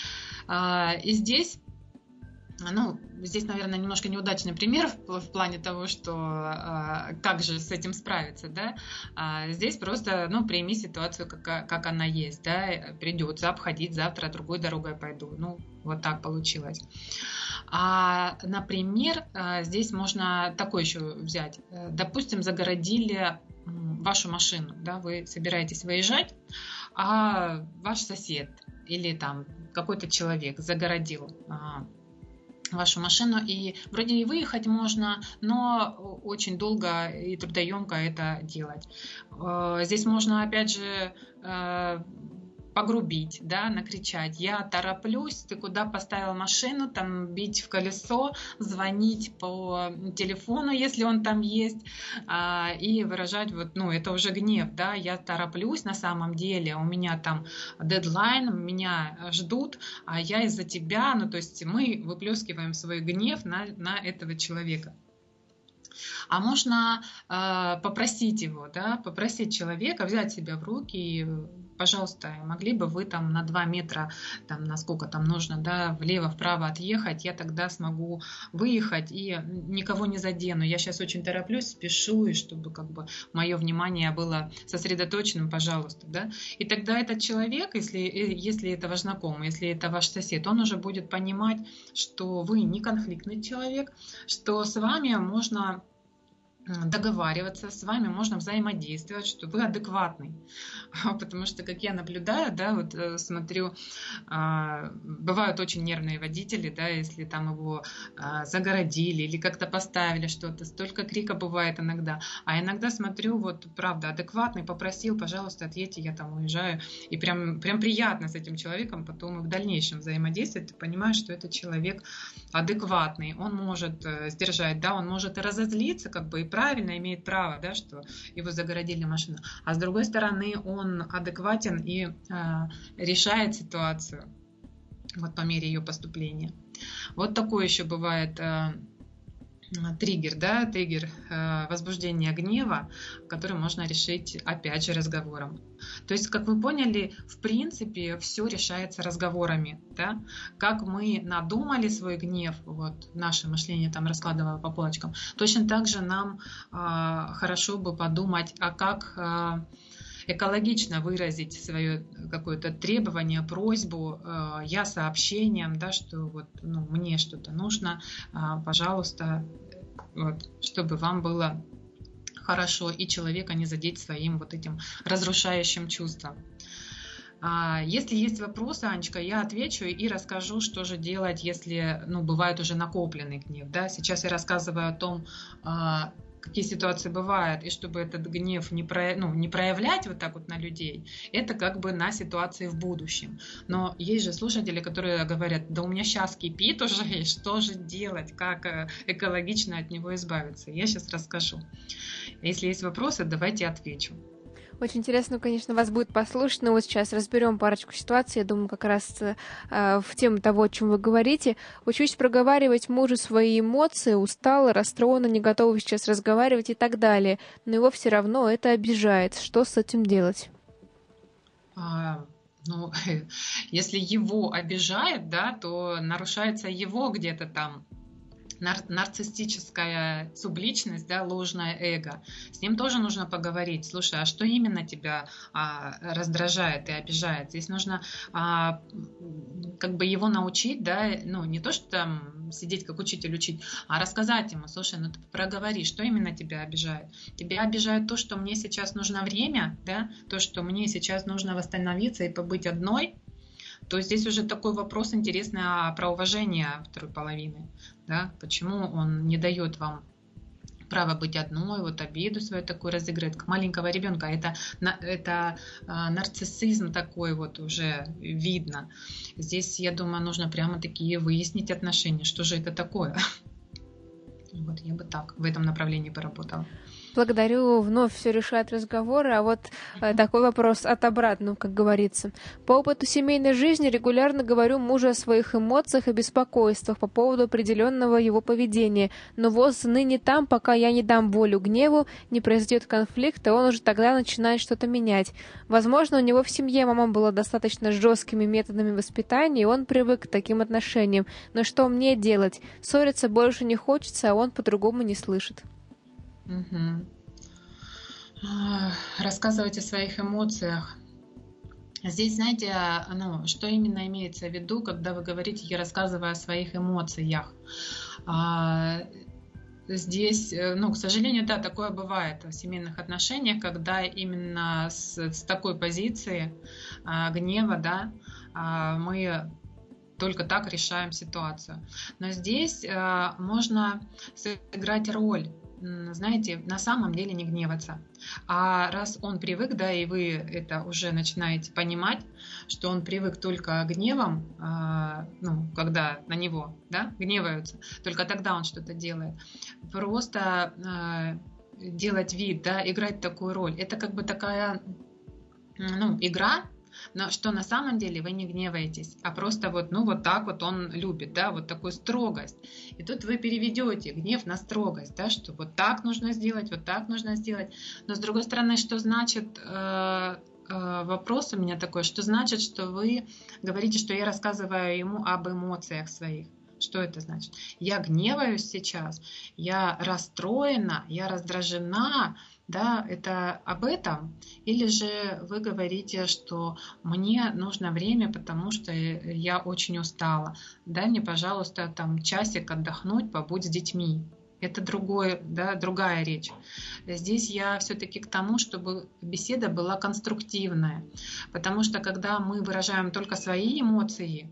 И здесь, ну, здесь, наверное, немножко неудачный пример в, в плане того, что как же с этим справиться, да. Здесь просто, ну, прими ситуацию, как, как она есть, да, придется обходить, завтра другой дорогой пойду, ну, вот так получилось. А, например, здесь можно такое еще взять. Допустим, загородили вашу машину, да, вы собираетесь выезжать, а ваш сосед или там какой-то человек загородил а, вашу машину, и вроде и выехать можно, но очень долго и трудоемко это делать. А, здесь можно, опять же, а, погрубить, да, накричать: я тороплюсь, ты куда поставил машину, там бить в колесо, звонить по телефону, если он там есть, а, и выражать вот, ну, это уже гнев, да, я тороплюсь на самом деле, у меня там дедлайн, меня ждут, а я из-за тебя, ну, то есть мы выплескиваем свой гнев на, на этого человека. А можно э, попросить его, да, попросить человека взять себя в руки и: пожалуйста, могли бы вы там на два метра, там, насколько там нужно, да, влево-вправо отъехать, я тогда смогу выехать и никого не задену. Я сейчас очень тороплюсь, спешу, и чтобы как бы мое внимание было сосредоточенным, пожалуйста, да. И тогда этот человек, если, если это ваш знакомый, если это ваш сосед, он уже будет понимать, что вы не конфликтный человек, что с вами можно договариваться, с вами можно взаимодействовать, что вы адекватный. Потому что, как я наблюдаю, да, вот смотрю, бывают очень нервные водители, да, если там его загородили или как-то поставили что-то, столько крика бывает иногда. А иногда смотрю, вот правда, адекватный, попросил: пожалуйста, отъедьте, я там уезжаю. И прям, прям приятно с этим человеком потом и в дальнейшем взаимодействовать. Ты понимаешь, что этот человек адекватный, он может сдержать, да, он может и разозлиться, как бы, и правильно, имеет право, да, что его загородили машину. А с другой стороны, он адекватен и э, решает ситуацию вот по мере ее поступления. Вот такой еще бывает э, триггер, да, триггер э, возбуждения гнева, который можно решить, опять же, разговором. То есть, как вы поняли, в принципе, все решается разговорами, да. Как мы надумали свой гнев, вот наше мышление там раскладывая по полочкам, точно так же нам э, хорошо бы подумать, а как э, экологично выразить свое какое-то требование, просьбу, э, я сообщением, да, что вот, ну, мне что-то нужно, э, пожалуйста, вот, чтобы вам было хорошо, и человека не задеть своим вот этим разрушающим чувством. Если есть вопросы, Анечка, я отвечу и расскажу, что же делать, если, ну, бывает уже накопленный гнев. Да? Сейчас я рассказываю о том, какие ситуации бывают, и чтобы этот гнев не, про, ну, не проявлять вот так вот на людей, это как бы на ситуации в будущем. Но есть же слушатели, которые говорят: да у меня сейчас кипит уже, и что же делать, как экологично от него избавиться. Я сейчас расскажу. Если есть вопросы, давайте отвечу. Очень интересно, конечно, вас будет послушать, но вот сейчас разберем парочку ситуаций, я думаю, как раз э, в тему того, о чем вы говорите. Учусь проговаривать мужу свои эмоции, устала, расстроена, не готова сейчас разговаривать и так далее, но его все равно это обижает. Что с этим делать? А, ну, если его обижает, да, то нарушается его где-то там нар- нарциссическая субличность, да, ложное эго. С ним тоже нужно поговорить. Слушай, а что именно тебя а, раздражает и обижает? Здесь нужно а, как бы его научить, да, ну не то, что там сидеть как учитель учить, а рассказать ему: слушай, ну ты проговори, что именно тебя обижает. Тебя обижает то, что мне сейчас нужно время, да, то, что мне сейчас нужно восстановиться и побыть одной. То здесь уже такой вопрос интересный про уважение второй половины. Да? Почему он не дает вам право быть одной, вот обиду свою такой разыгрывает, как маленького ребенка. Это, это нарциссизм такой вот уже видно. Здесь, я думаю, нужно прямо такие выяснить отношения, что же это такое. Вот я бы так в этом направлении поработала. Благодарю, вновь все решает разговоры, а вот э, такой вопрос от обратного, как говорится. По опыту семейной жизни регулярно говорю мужу о своих эмоциях и беспокойствах по поводу определенного его поведения, но воз ныне там, пока я не дам волю гневу, не произойдет конфликт, и он уже тогда начинает что-то менять. Возможно, у него в семье мама была достаточно жесткими методами воспитания, и он привык к таким отношениям. Но что мне делать? Ссориться больше не хочется, а он по-другому не слышит. Угу. Рассказывать о своих эмоциях. Здесь, знаете, ну, что именно имеется в виду, когда вы говорите, я рассказываю о своих эмоциях. А, здесь, ну, к сожалению, да, такое бывает в семейных отношениях, когда именно с, с такой позиции а, гнева, да, а, мы только так решаем ситуацию. Но здесь а, можно сыграть роль. Знаете, на самом деле не гневаться. А раз он привык, да, и вы это уже начинаете понимать, что он привык только гневом, э, ну, когда на него, да, гневаются, только тогда он что-то делает. Просто э, делать вид, да, играть такую роль. Это как бы такая, ну, игра, но что на самом деле вы не гневаетесь, а просто вот, ну, вот так вот он любит, да, вот такую строгость. И тут вы переведете гнев на строгость, да, что вот так нужно сделать, вот так нужно сделать. Но с другой стороны, что значит, э, э, вопрос у меня такой, что значит, что вы говорите, что я рассказываю ему об эмоциях своих. Что это значит? Я гневаюсь сейчас, я расстроена, я раздражена, да, это об этом? Или же вы говорите, что мне нужно время, потому что я очень устала. Дай мне, пожалуйста, там часик отдохнуть, побудь с детьми. Это другое, да, другая речь. Здесь я все-таки к тому, чтобы беседа была конструктивная. Потому что когда мы выражаем только свои эмоции,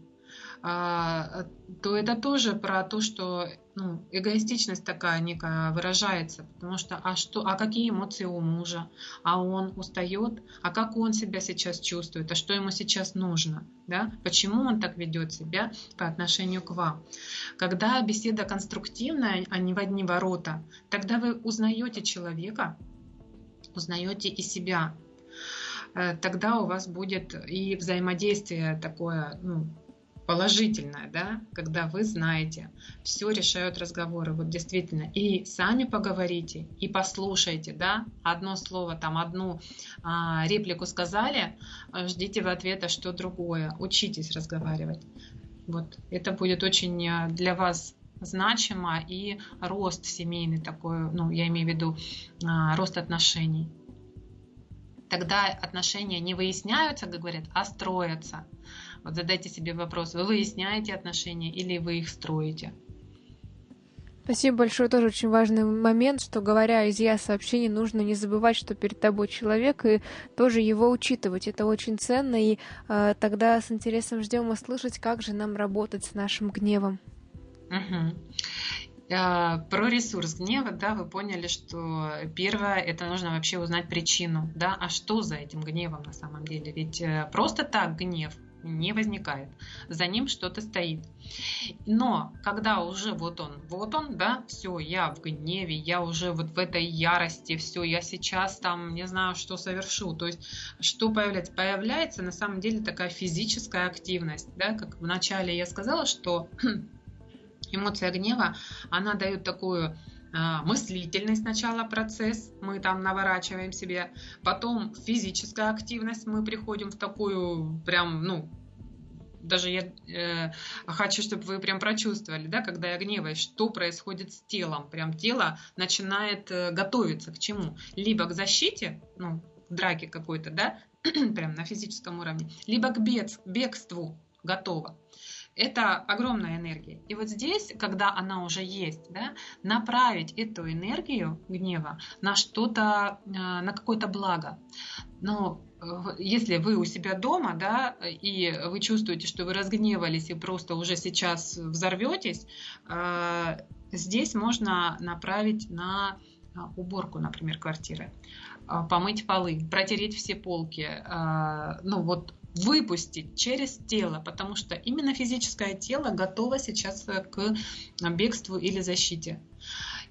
то это тоже про то, что, ну, эгоистичность такая некая выражается, потому что а что, а какие эмоции у мужа, а он устает, а как он себя сейчас чувствует, а что ему сейчас нужно, да? Почему он так ведет себя по отношению к вам. Когда беседа конструктивная, а не в одни ворота, тогда вы узнаете человека, узнаете и себя, тогда у вас будет и взаимодействие такое, ну, положительное, да, когда вы знаете, все решают разговоры, вот действительно, и сами поговорите, и послушайте, да, одно слово, там, одну а, реплику сказали, ждите в ответа что другое, учитесь разговаривать, вот, это будет очень для вас значимо, и рост семейный такой, ну, я имею в виду а, рост отношений. Тогда отношения не выясняются, как говорят, а строятся. Вот задайте себе вопрос, вы выясняете отношения или вы их строите? Спасибо большое, тоже очень важный момент, что, говоря из «я» сообщений, нужно не забывать, что перед тобой человек, и тоже его учитывать. Это очень ценно, и э, тогда с интересом ждем услышать, как же нам работать с нашим гневом. Угу. Про ресурс гнева, да, вы поняли, что первое, это нужно вообще узнать причину, да, а что за этим гневом на самом деле, ведь просто так гнев не возникает, за ним что-то стоит. Но когда уже вот он, вот он, да, все, я в гневе, я уже вот в этой ярости, все, я сейчас там не знаю, что совершу, то есть что появляется? Появляется на самом деле такая физическая активность, да, как вначале я сказала, что эмоция гнева, она дает такую мыслительность сначала, процесс, мы там наворачиваем себе, потом физическая активность, мы приходим в такую прям, ну, даже я э, хочу, чтобы вы прям прочувствовали, да, когда я гневаюсь, что происходит с телом, прям тело начинает э, готовиться к чему? Либо к защите, ну, к драке какой-то, да, прям на физическом уровне, либо к бед, бегству готово. Это огромная энергия. И вот здесь, когда она уже есть, да, направить эту энергию гнева на что-то, на какое-то благо. Но если вы у себя дома, да, и вы чувствуете, что вы разгневались и просто уже сейчас взорветесь, здесь можно направить на уборку, например, квартиры, помыть полы, протереть все полки, ну вот, выпустить через тело, потому что именно физическое тело готово сейчас к бегству или защите.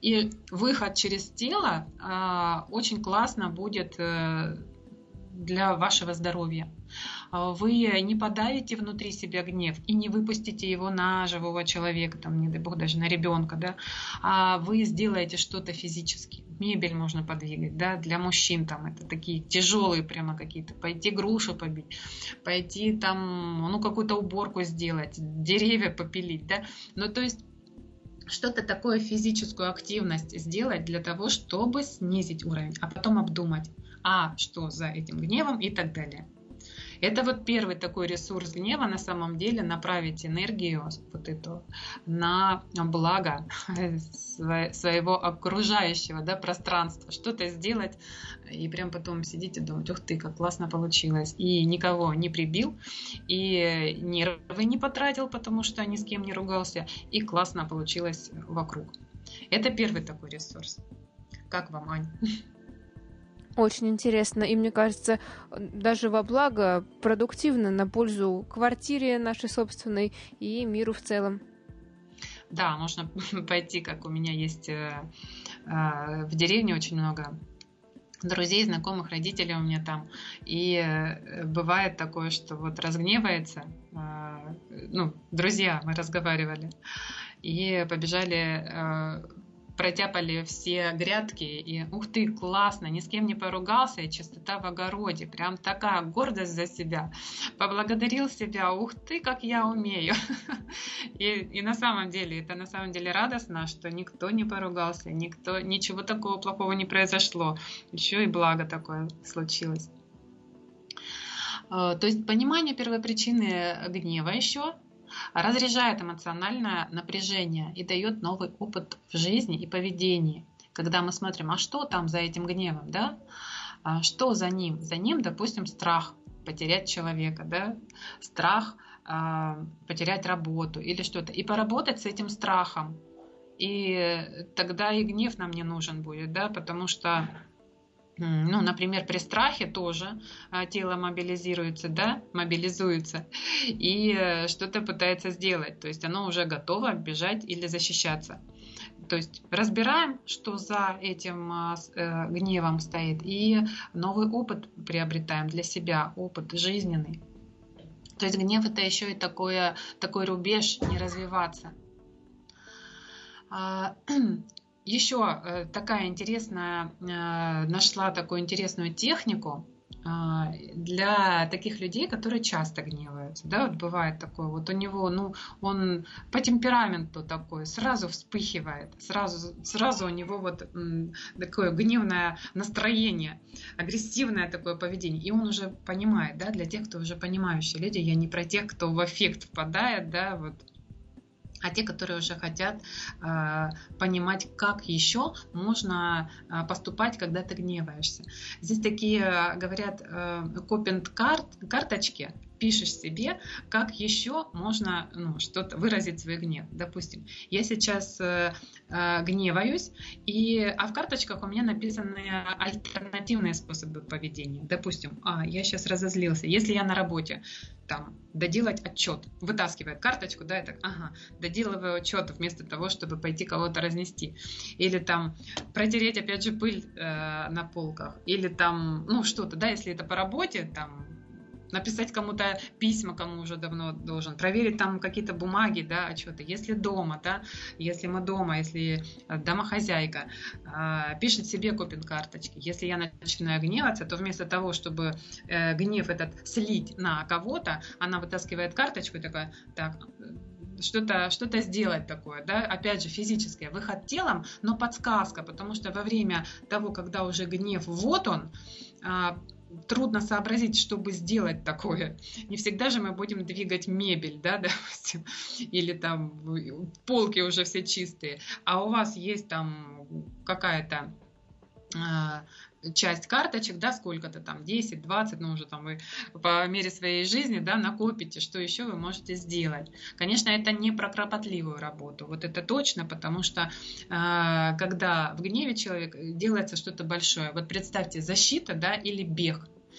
И выход через тело э, очень классно будет э, для вашего здоровья. Вы не подавите внутри себя гнев и не выпустите его на живого человека, там, не дай бог, даже на ребенка, да, а вы сделаете что-то физически. Мебель можно подвигать, да, для мужчин там это такие тяжелые прямо какие-то, пойти грушу побить, пойти там, ну, какую-то уборку сделать, деревья попилить, да, ну, то есть что-то такое, физическую активность сделать для того, чтобы снизить уровень, а потом обдумать, а что за этим гневом и так далее. Это вот первый такой ресурс гнева, на самом деле направить энергию вот эту на благо своего окружающего, да, пространства, что-то сделать и прям потом сидеть и думать, ух ты, как классно получилось, и никого не прибил, и нервы не потратил, потому что ни с кем не ругался, и классно получилось вокруг. Это первый такой ресурс. Как вам, Ань? Очень интересно, и мне кажется, даже во благо, продуктивно, на пользу квартире нашей собственной и миру в целом. Да, можно пойти, как у меня есть в деревне очень много друзей, знакомых, родителей у меня там. И бывает такое, что вот разгневается, ну, друзья, мы разговаривали, и побежали, протяпали все грядки, и ух ты, классно, ни с кем не поругался, и чистота в огороде, прям такая гордость за себя, поблагодарил себя, ух ты, как я умею. И, и на самом деле, это на самом деле радостно, что никто не поругался, никто, ничего такого плохого не произошло, еще и благо такое случилось. То есть понимание первопричины гнева еще разряжает эмоциональное напряжение и дает новый опыт в жизни и поведении. Когда мы смотрим, а что там за этим гневом, да? А что за ним? За ним, допустим, страх потерять человека, да? Страх э, потерять работу или что-то. И поработать с этим страхом. И тогда и гнев нам не нужен будет, да? Потому что, ну, например, при страхе тоже тело мобилизируется, да, мобилизуется и что-то пытается сделать. То есть оно уже готово бежать или защищаться. То есть разбираем, что за этим э, гневом стоит, и новый опыт приобретаем для себя, опыт жизненный. То есть гнев — это еще и такое, такой рубеж не развиваться. Еще такая интересная, нашла такую интересную технику для таких людей, которые часто гневаются. Да, вот бывает такое, вот у него, ну, он по темпераменту такой, сразу вспыхивает, сразу, сразу у него вот такое гневное настроение, агрессивное такое поведение. И он уже понимает, да, для тех, кто уже понимающие люди, я не про тех, кто в аффект впадает, да, вот, а те, которые уже хотят э, понимать, как еще можно э, поступать, когда ты гневаешься. Здесь такие, говорят, э, копинг-карточки, пишешь себе, как еще можно, ну, что-то выразить свой гнев. Допустим, я сейчас э, э, гневаюсь, и, а в карточках у меня написаны альтернативные способы поведения. Допустим, а, я сейчас разозлился. Если я на работе, там, доделать отчет, вытаскивает карточку, да, и так, ага, доделываю отчет вместо того, чтобы пойти кого-то разнести. Или там протереть, опять же, пыль э, на полках. Или там, ну, что-то, да, если это по работе, там, написать кому-то письма, кому уже давно должен, проверить там какие-то бумаги, да, отчеты. Если дома, да, если мы дома, если домохозяйка э, пишет себе копинг-карточки. Если я начинаю гневаться, то вместо того, чтобы э, гнев этот слить на кого-то, она вытаскивает карточку и такая, так, что-то, что-то сделать такое, да, опять же, физическое, выход телом, но подсказка, потому что во время того, когда уже гнев, вот он, э, трудно сообразить, чтобы сделать такое. Не всегда же мы будем двигать мебель, да, допустим, или там полки уже все чистые, а у вас есть там какая-то э, часть карточек, да, сколько-то там, десять, двадцать, ну уже там вы по мере своей жизни, да, накопите, что еще вы можете сделать. Конечно, это не про кропотливую работу, вот это точно, потому что э, когда в гневе человек делается что-то большое, вот представьте, защита, да, или бег.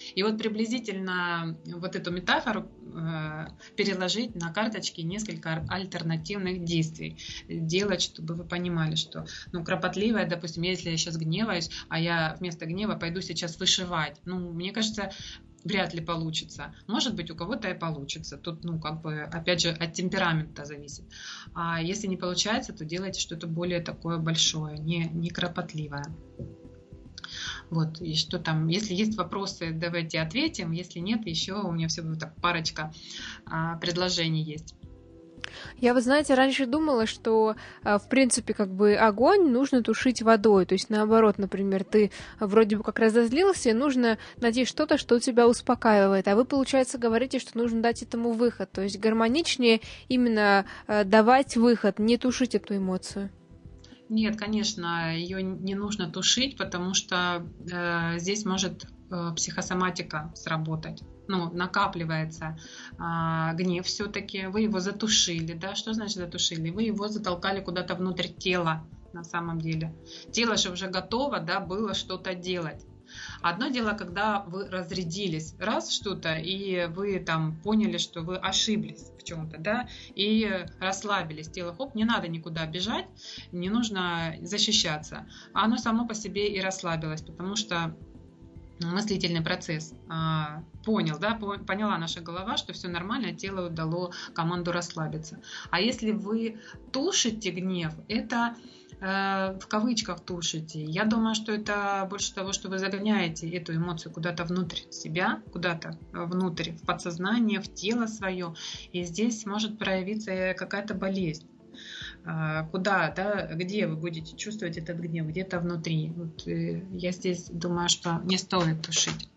И вот приблизительно вот эту метафору э, переложить на карточки несколько альтернативных действий. Делать, чтобы вы понимали, что ну, кропотливая, допустим, если я сейчас гневаюсь, а я вместо гнева пойду сейчас вышивать. Ну, мне кажется, вряд ли получится. Может быть, у кого-то и получится. Тут, ну, как бы, опять же, от темперамента зависит. А если не получается, то делайте что-то более такое большое, не, не кропотливое. Вот, и что там, если есть вопросы, давайте ответим. Если нет, еще у меня всего так парочка а, предложений есть. Я, вы знаете, раньше думала, что, в принципе, как бы огонь нужно тушить водой. То есть, наоборот, например, ты вроде бы как разозлился, и нужно найти что-то, что тебя успокаивает. А вы, получается, говорите, что нужно дать этому выход. То есть гармоничнее именно давать выход, не тушить эту эмоцию. Нет, конечно, ее не нужно тушить, потому что э, здесь может э, психосоматика сработать. Ну, накапливается э, гнев все-таки, вы его затушили, да, что значит затушили? Вы его затолкали куда-то внутрь тела, на самом деле. Тело же уже готово, да, было что-то делать. Одно дело, когда вы разрядились, раз что-то, и вы там поняли, что вы ошиблись в чем-то, да, и расслабились, тело, хоп, не надо никуда бежать, не нужно защищаться. А оно само по себе и расслабилось, потому что мыслительный процесс а, понял, да, поняла наша голова, что все нормально, тело дало команду расслабиться. А если вы тушите гнев, это в кавычках тушите. Я думаю, что это больше того, что вы загоняете эту эмоцию куда-то внутрь себя, куда-то внутрь, в подсознание, в тело свое. И здесь может проявиться какая-то болезнь. Куда, да, где вы будете чувствовать этот гнев, где-то внутри. Вот я здесь думаю, что не стоит тушить.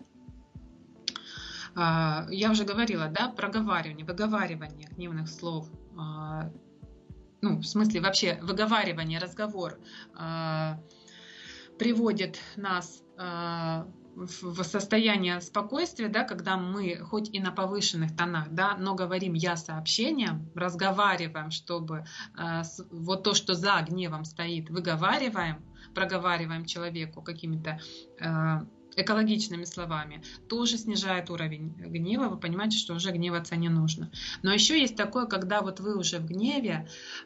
Я уже говорила, да, проговаривание, выговаривание гневных слов. Ну, в смысле, вообще выговаривание, разговор э, приводит нас э, в состояние спокойствия, да, когда мы хоть и на повышенных тонах, да, но говорим я сообщением, разговариваем, чтобы э, вот то, что за гневом стоит, выговариваем, проговариваем человеку какими-то э, экологичными словами, тоже снижает уровень гнева, вы понимаете, что уже гневаться не нужно. Но еще есть такое, когда вот вы уже в гневе,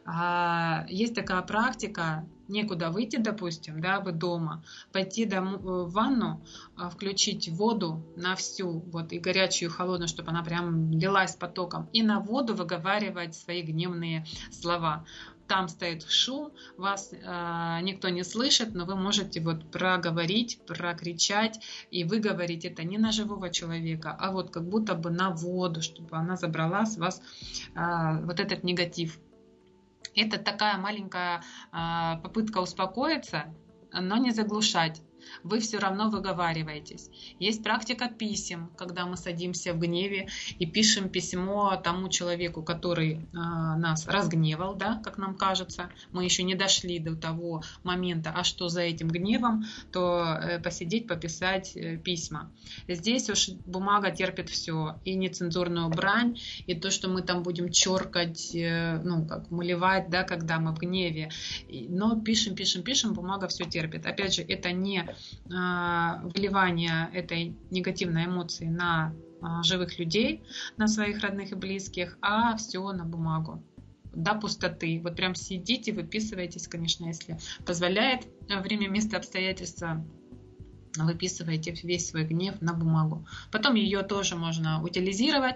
есть такая практика, некуда выйти, допустим, да, вы дома, пойти в ванну, включить воду на всю, вот, и горячую, и холодную, чтобы она прям лилась потоком, и на воду выговаривать свои гневные слова. Там стоит шум, вас э, никто не слышит, но вы можете вот проговорить, прокричать и выговорить это не на живого человека, а вот как будто бы на воду, чтобы она забрала с вас э, вот этот негатив. Это такая маленькая э, попытка успокоиться, но не заглушать. Вы все равно выговариваетесь. Есть практика писем, когда мы садимся в гневе и пишем письмо тому человеку, который э, нас разгневал, да, как нам кажется. Мы еще не дошли до того момента, а что за этим гневом, то э, посидеть, пописать э, письма. Здесь уж бумага терпит все, и нецензурную брань, и то, что мы там будем черкать, э, ну, как малевать, да, когда мы в гневе. Но пишем, пишем, пишем, бумага все терпит. Опять же, это не выливание этой негативной эмоции на живых людей, на своих родных и близких, а все на бумагу. До пустоты. Вот прям сидите, выписываетесь, конечно, если позволяет время, место, обстоятельства, выписываете весь свой гнев на бумагу. Потом ее тоже можно утилизировать,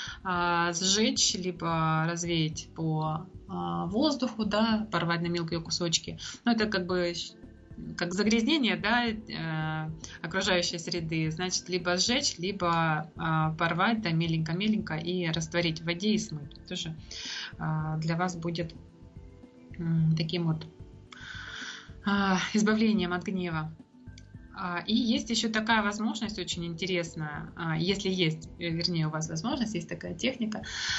сжечь, либо развеять по воздуху, да, порвать на мелкие кусочки. Но это как бы как загрязнение, да, э, окружающей среды, значит, либо сжечь, либо э, порвать, да, меленько-меленько и растворить в воде и смыть. Тоже э, для вас будет э, таким вот э, избавлением от гнева. И есть еще такая возможность очень интересная, если есть, вернее, у вас возможность, есть такая техника,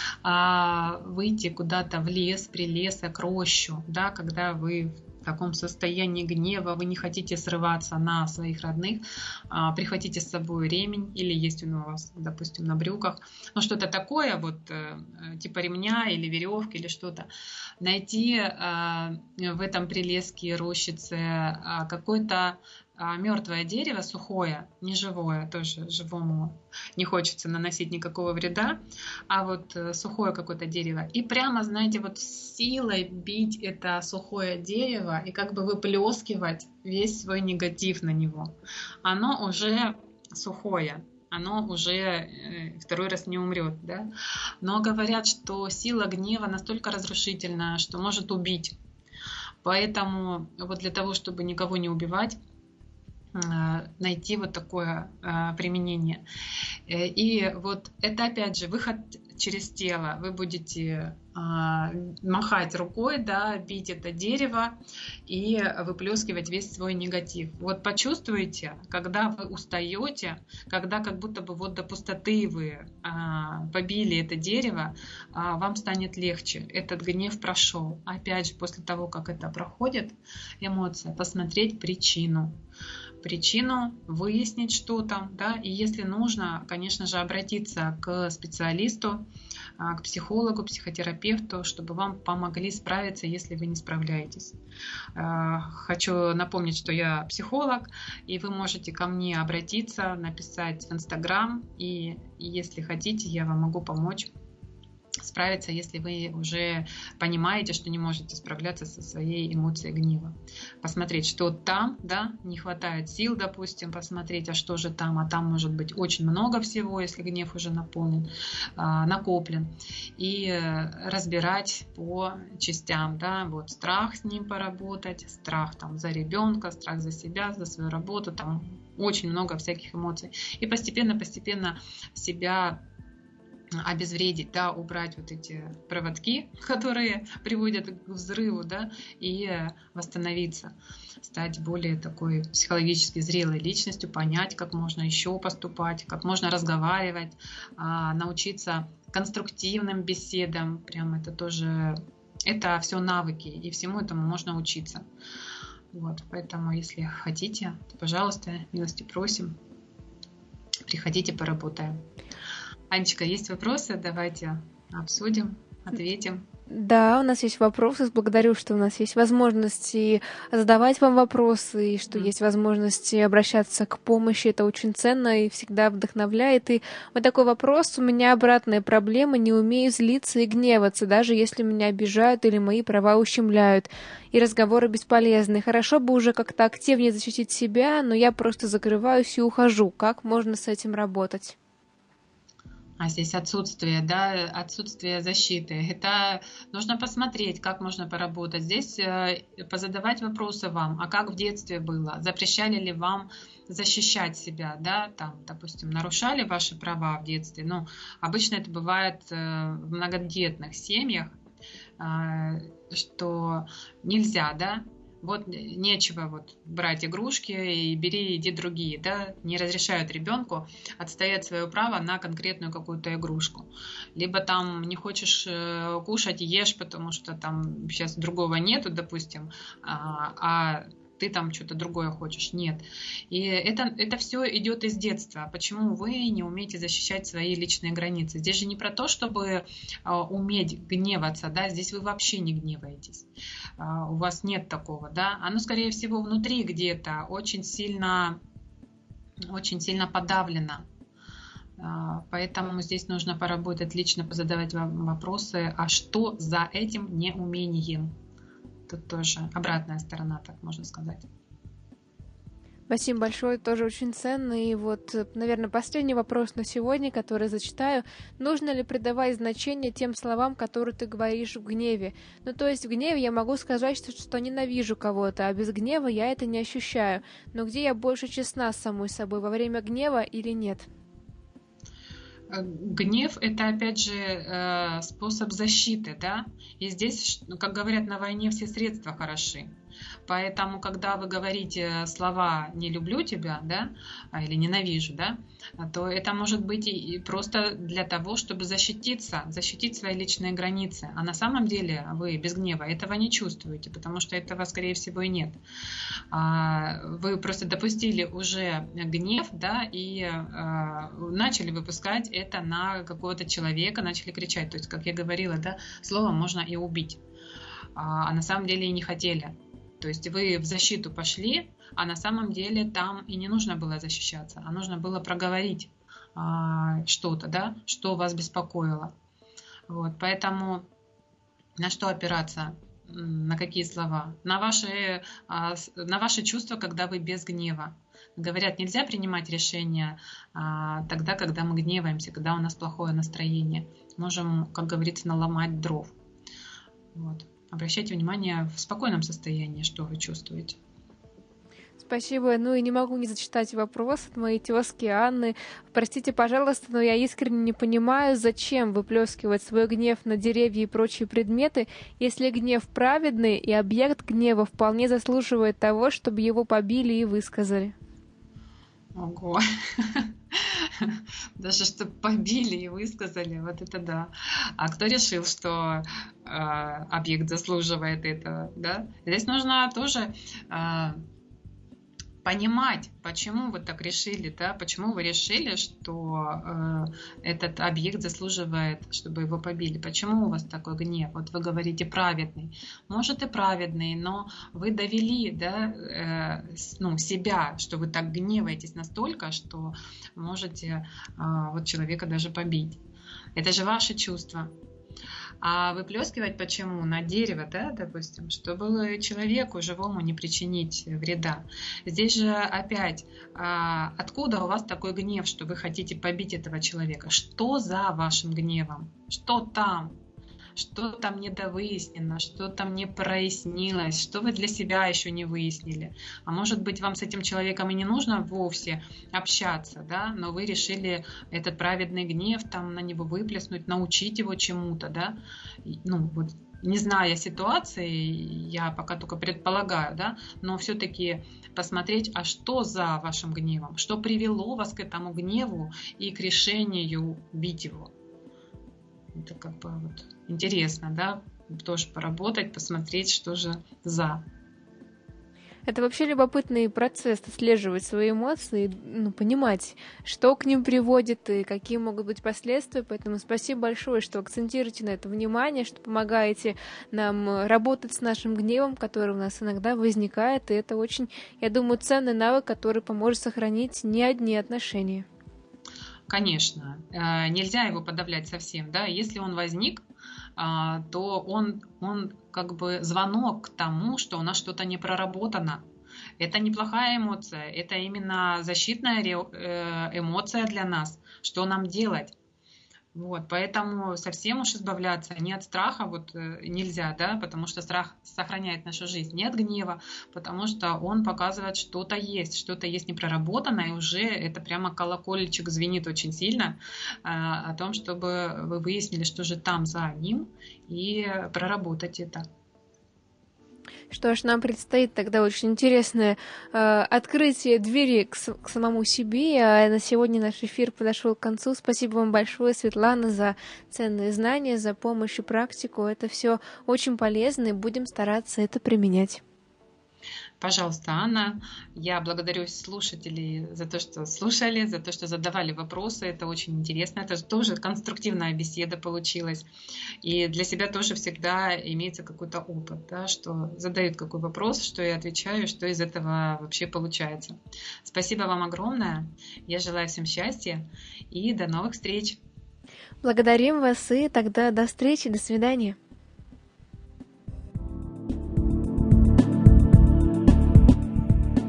выйти куда-то в лес, прилесок, рощу, да, когда вы в таком состоянии гнева, вы не хотите срываться на своих родных, прихватите с собой ремень, или есть он у вас, допустим, на брюках, ну что-то такое, вот типа ремня или веревки или что-то, найти в этом прилеске, рощице какой-то мертвое дерево, сухое, не живое, тоже живому не хочется наносить никакого вреда, а вот сухое какое-то дерево. И прямо, знаете, вот силой бить это сухое дерево и как бы выплескивать весь свой негатив на него. Оно уже сухое, оно уже второй раз не умрет, да? Но говорят, что сила гнева настолько разрушительна, что может убить. Поэтому вот для того, чтобы никого не убивать, найти вот такое применение. И вот это опять же выход через тело. Вы будете махать рукой, да, бить это дерево и выплескивать весь свой негатив. Вот почувствуйте, когда вы устаете, когда как будто бы вот до пустоты вы побили это дерево, вам станет легче. Этот гнев прошел. Опять же, после того, как это проходит, эмоция, посмотреть причину. причину, выяснить, что там, да, и если нужно, конечно же, обратиться к специалисту, к психологу, психотерапевту, чтобы вам помогли справиться, если вы не справляетесь. Хочу напомнить, что я психолог, и вы можете ко мне обратиться, написать в Инстаграм, и если хотите, я вам могу помочь справиться, если вы уже понимаете, что не можете справляться со своей эмоцией гнева. Посмотреть, что там, да, не хватает сил, допустим, посмотреть, а что же там, а там может быть очень много всего, если гнев уже наполнен, накоплен, и разбирать по частям, да, вот страх с ним поработать, страх там за ребенка, страх за себя, за свою работу, там очень много всяких эмоций, и постепенно-постепенно себя обезвредить, да, убрать вот эти проводки, которые приводят к взрыву, да, и восстановиться, стать более такой психологически зрелой личностью, понять, как можно еще поступать, как можно разговаривать, научиться конструктивным беседам, прям это тоже, это все навыки, и всему этому можно учиться. Вот, поэтому, если хотите, то, пожалуйста, милости просим, приходите, поработаем. Анечка, есть вопросы? Давайте обсудим, ответим. Да, у нас есть вопросы. Благодарю, что у нас есть возможность задавать вам вопросы, и что mm. есть возможность обращаться к помощи. Это очень ценно и всегда вдохновляет. И вот такой вопрос. У меня обратная проблема. Не умею злиться и гневаться, даже если меня обижают или мои права ущемляют. И разговоры бесполезны. Хорошо бы уже как-то активнее защитить себя, но я просто закрываюсь и ухожу. Как можно с этим работать? А здесь отсутствие, да, отсутствие защиты. Это нужно посмотреть, как можно поработать. Здесь позадавать вопросы вам, а как в детстве было? Запрещали ли вам защищать себя, да, там, допустим, нарушали ваши права в детстве? Ну, обычно это бывает в многодетных семьях, что нельзя, да, вот нечего вот брать игрушки и бери, иди другие, да, не разрешают ребенку отстоять свое право на конкретную какую-то игрушку. Либо там не хочешь кушать, ешь, потому что там сейчас другого нету, допустим, а, а ты там что-то другое хочешь. Нет. И это, это все идет из детства. Почему вы не умеете защищать свои личные границы? Здесь же не про то, чтобы уметь гневаться, да, здесь вы вообще не гневаетесь. У вас нет такого, да. Оно, скорее всего, внутри где-то очень сильно, очень сильно подавлено. Поэтому здесь нужно поработать лично, позадавать вам вопросы, а что за этим неумением? Тут тоже обратная сторона, так можно сказать. Спасибо большое, тоже очень ценно. И вот, наверное, последний вопрос на сегодня, который зачитаю. Нужно ли придавать значение тем словам, которые ты говоришь в гневе? Ну, то есть в гневе я могу сказать, что, что ненавижу кого-то, а без гнева я это не ощущаю. Но где я больше честна с самой собой, во время гнева или нет? Гнев — это, опять же, способ защиты, да, и здесь, как говорят, на войне все средства хороши. Поэтому, когда вы говорите слова «не люблю тебя», да, или «ненавижу», да, то это может быть и просто для того, чтобы защититься, защитить свои личные границы. А на самом деле вы без гнева этого не чувствуете, потому что этого, скорее всего, и нет. Вы просто допустили уже гнев, да, и начали выпускать это на какого-то человека, начали кричать. То есть, как я говорила, да, словом можно и убить. А на самом деле и не хотели. То То есть вы в защиту пошли, а на самом деле там и не нужно было защищаться, а нужно было проговорить а, что-то, да, что вас беспокоило. Вот, поэтому на что опираться? На какие слова? На ваши, на ваши чувства, когда вы без гнева. Говорят, нельзя принимать решения тогда, когда мы гневаемся, когда у нас плохое настроение. Можем, как говорится, наломать дров. Вот. Обращайте внимание в спокойном состоянии, что вы чувствуете. Спасибо. Ну и не могу не зачитать вопрос от моей тезки Анны. Простите, пожалуйста, но я искренне не понимаю, зачем выплескивать свой гнев на деревья и прочие предметы, если гнев праведный и объект гнева вполне заслуживает того, чтобы его побили и высказали. Ого! Даже чтобы побили и высказали, вот это да. А кто решил, что э, объект заслуживает этого, да? Здесь нужно тоже э, понимать, почему вы так решили, да, почему вы решили, что э, этот объект заслуживает, чтобы его побили, почему у вас такой гнев, вот вы говорите праведный, может и праведный, но вы довели, да, э, ну, себя, что вы так гневаетесь настолько, что можете э, вот человека даже побить. Это же ваши чувства. А выплескивать почему? На дерево, да, допустим, чтобы человеку живому не причинить вреда. Здесь же опять, откуда у вас такой гнев, что вы хотите побить этого человека? Что за вашим гневом? Что там? Что там недовыяснено, что там не прояснилось, что вы для себя еще не выяснили. А может быть, вам с этим человеком и не нужно вовсе общаться, да, но вы решили этот праведный гнев там на него выплеснуть, научить его чему-то, да. Ну, вот, не зная ситуации, я пока только предполагаю, да, но все-таки посмотреть, а что за вашим гневом, что привело вас к этому гневу и к решению убить его. Это как бы вот интересно, да, тоже поработать, посмотреть, что же за. Это вообще любопытный процесс, отслеживать свои эмоции, ну, понимать, что к ним приводит и какие могут быть последствия. Поэтому спасибо большое, что акцентируете на это внимание, что помогаете нам работать с нашим гневом, который у нас иногда возникает. И это очень, я думаю, ценный навык, который поможет сохранить не одни отношения. Конечно, нельзя его подавлять совсем, да, если он возник, то он, он как бы звонок к тому, что у нас что-то не проработано. Это неплохая эмоция, это именно защитная эмоция для нас, что нам делать. Вот, поэтому совсем уж избавляться не от страха вот нельзя, да, потому что страх сохраняет нашу жизнь, не от гнева, потому что он показывает, что-то есть, что-то есть непроработанное, и уже это прямо колокольчик звенит очень сильно а, о том, чтобы вы выяснили, что же там за ним, и проработать это. Что ж, нам предстоит тогда очень интересное э, открытие двери к, к самому себе. А на сегодня наш эфир подошел к концу. Спасибо вам большое, Светлана, за ценные знания, за помощь и практику. Это все очень полезно, и будем стараться это применять. Пожалуйста, Анна, я благодарю слушателей за то, что слушали, за то, что задавали вопросы. Это очень интересно. Это тоже конструктивная беседа получилась. И для себя тоже всегда имеется какой-то опыт, да, что задают какой вопрос, что я отвечаю, что из этого вообще получается. Спасибо вам огромное. Я желаю всем счастья и до новых встреч. Благодарим вас, и тогда до встречи, до свидания.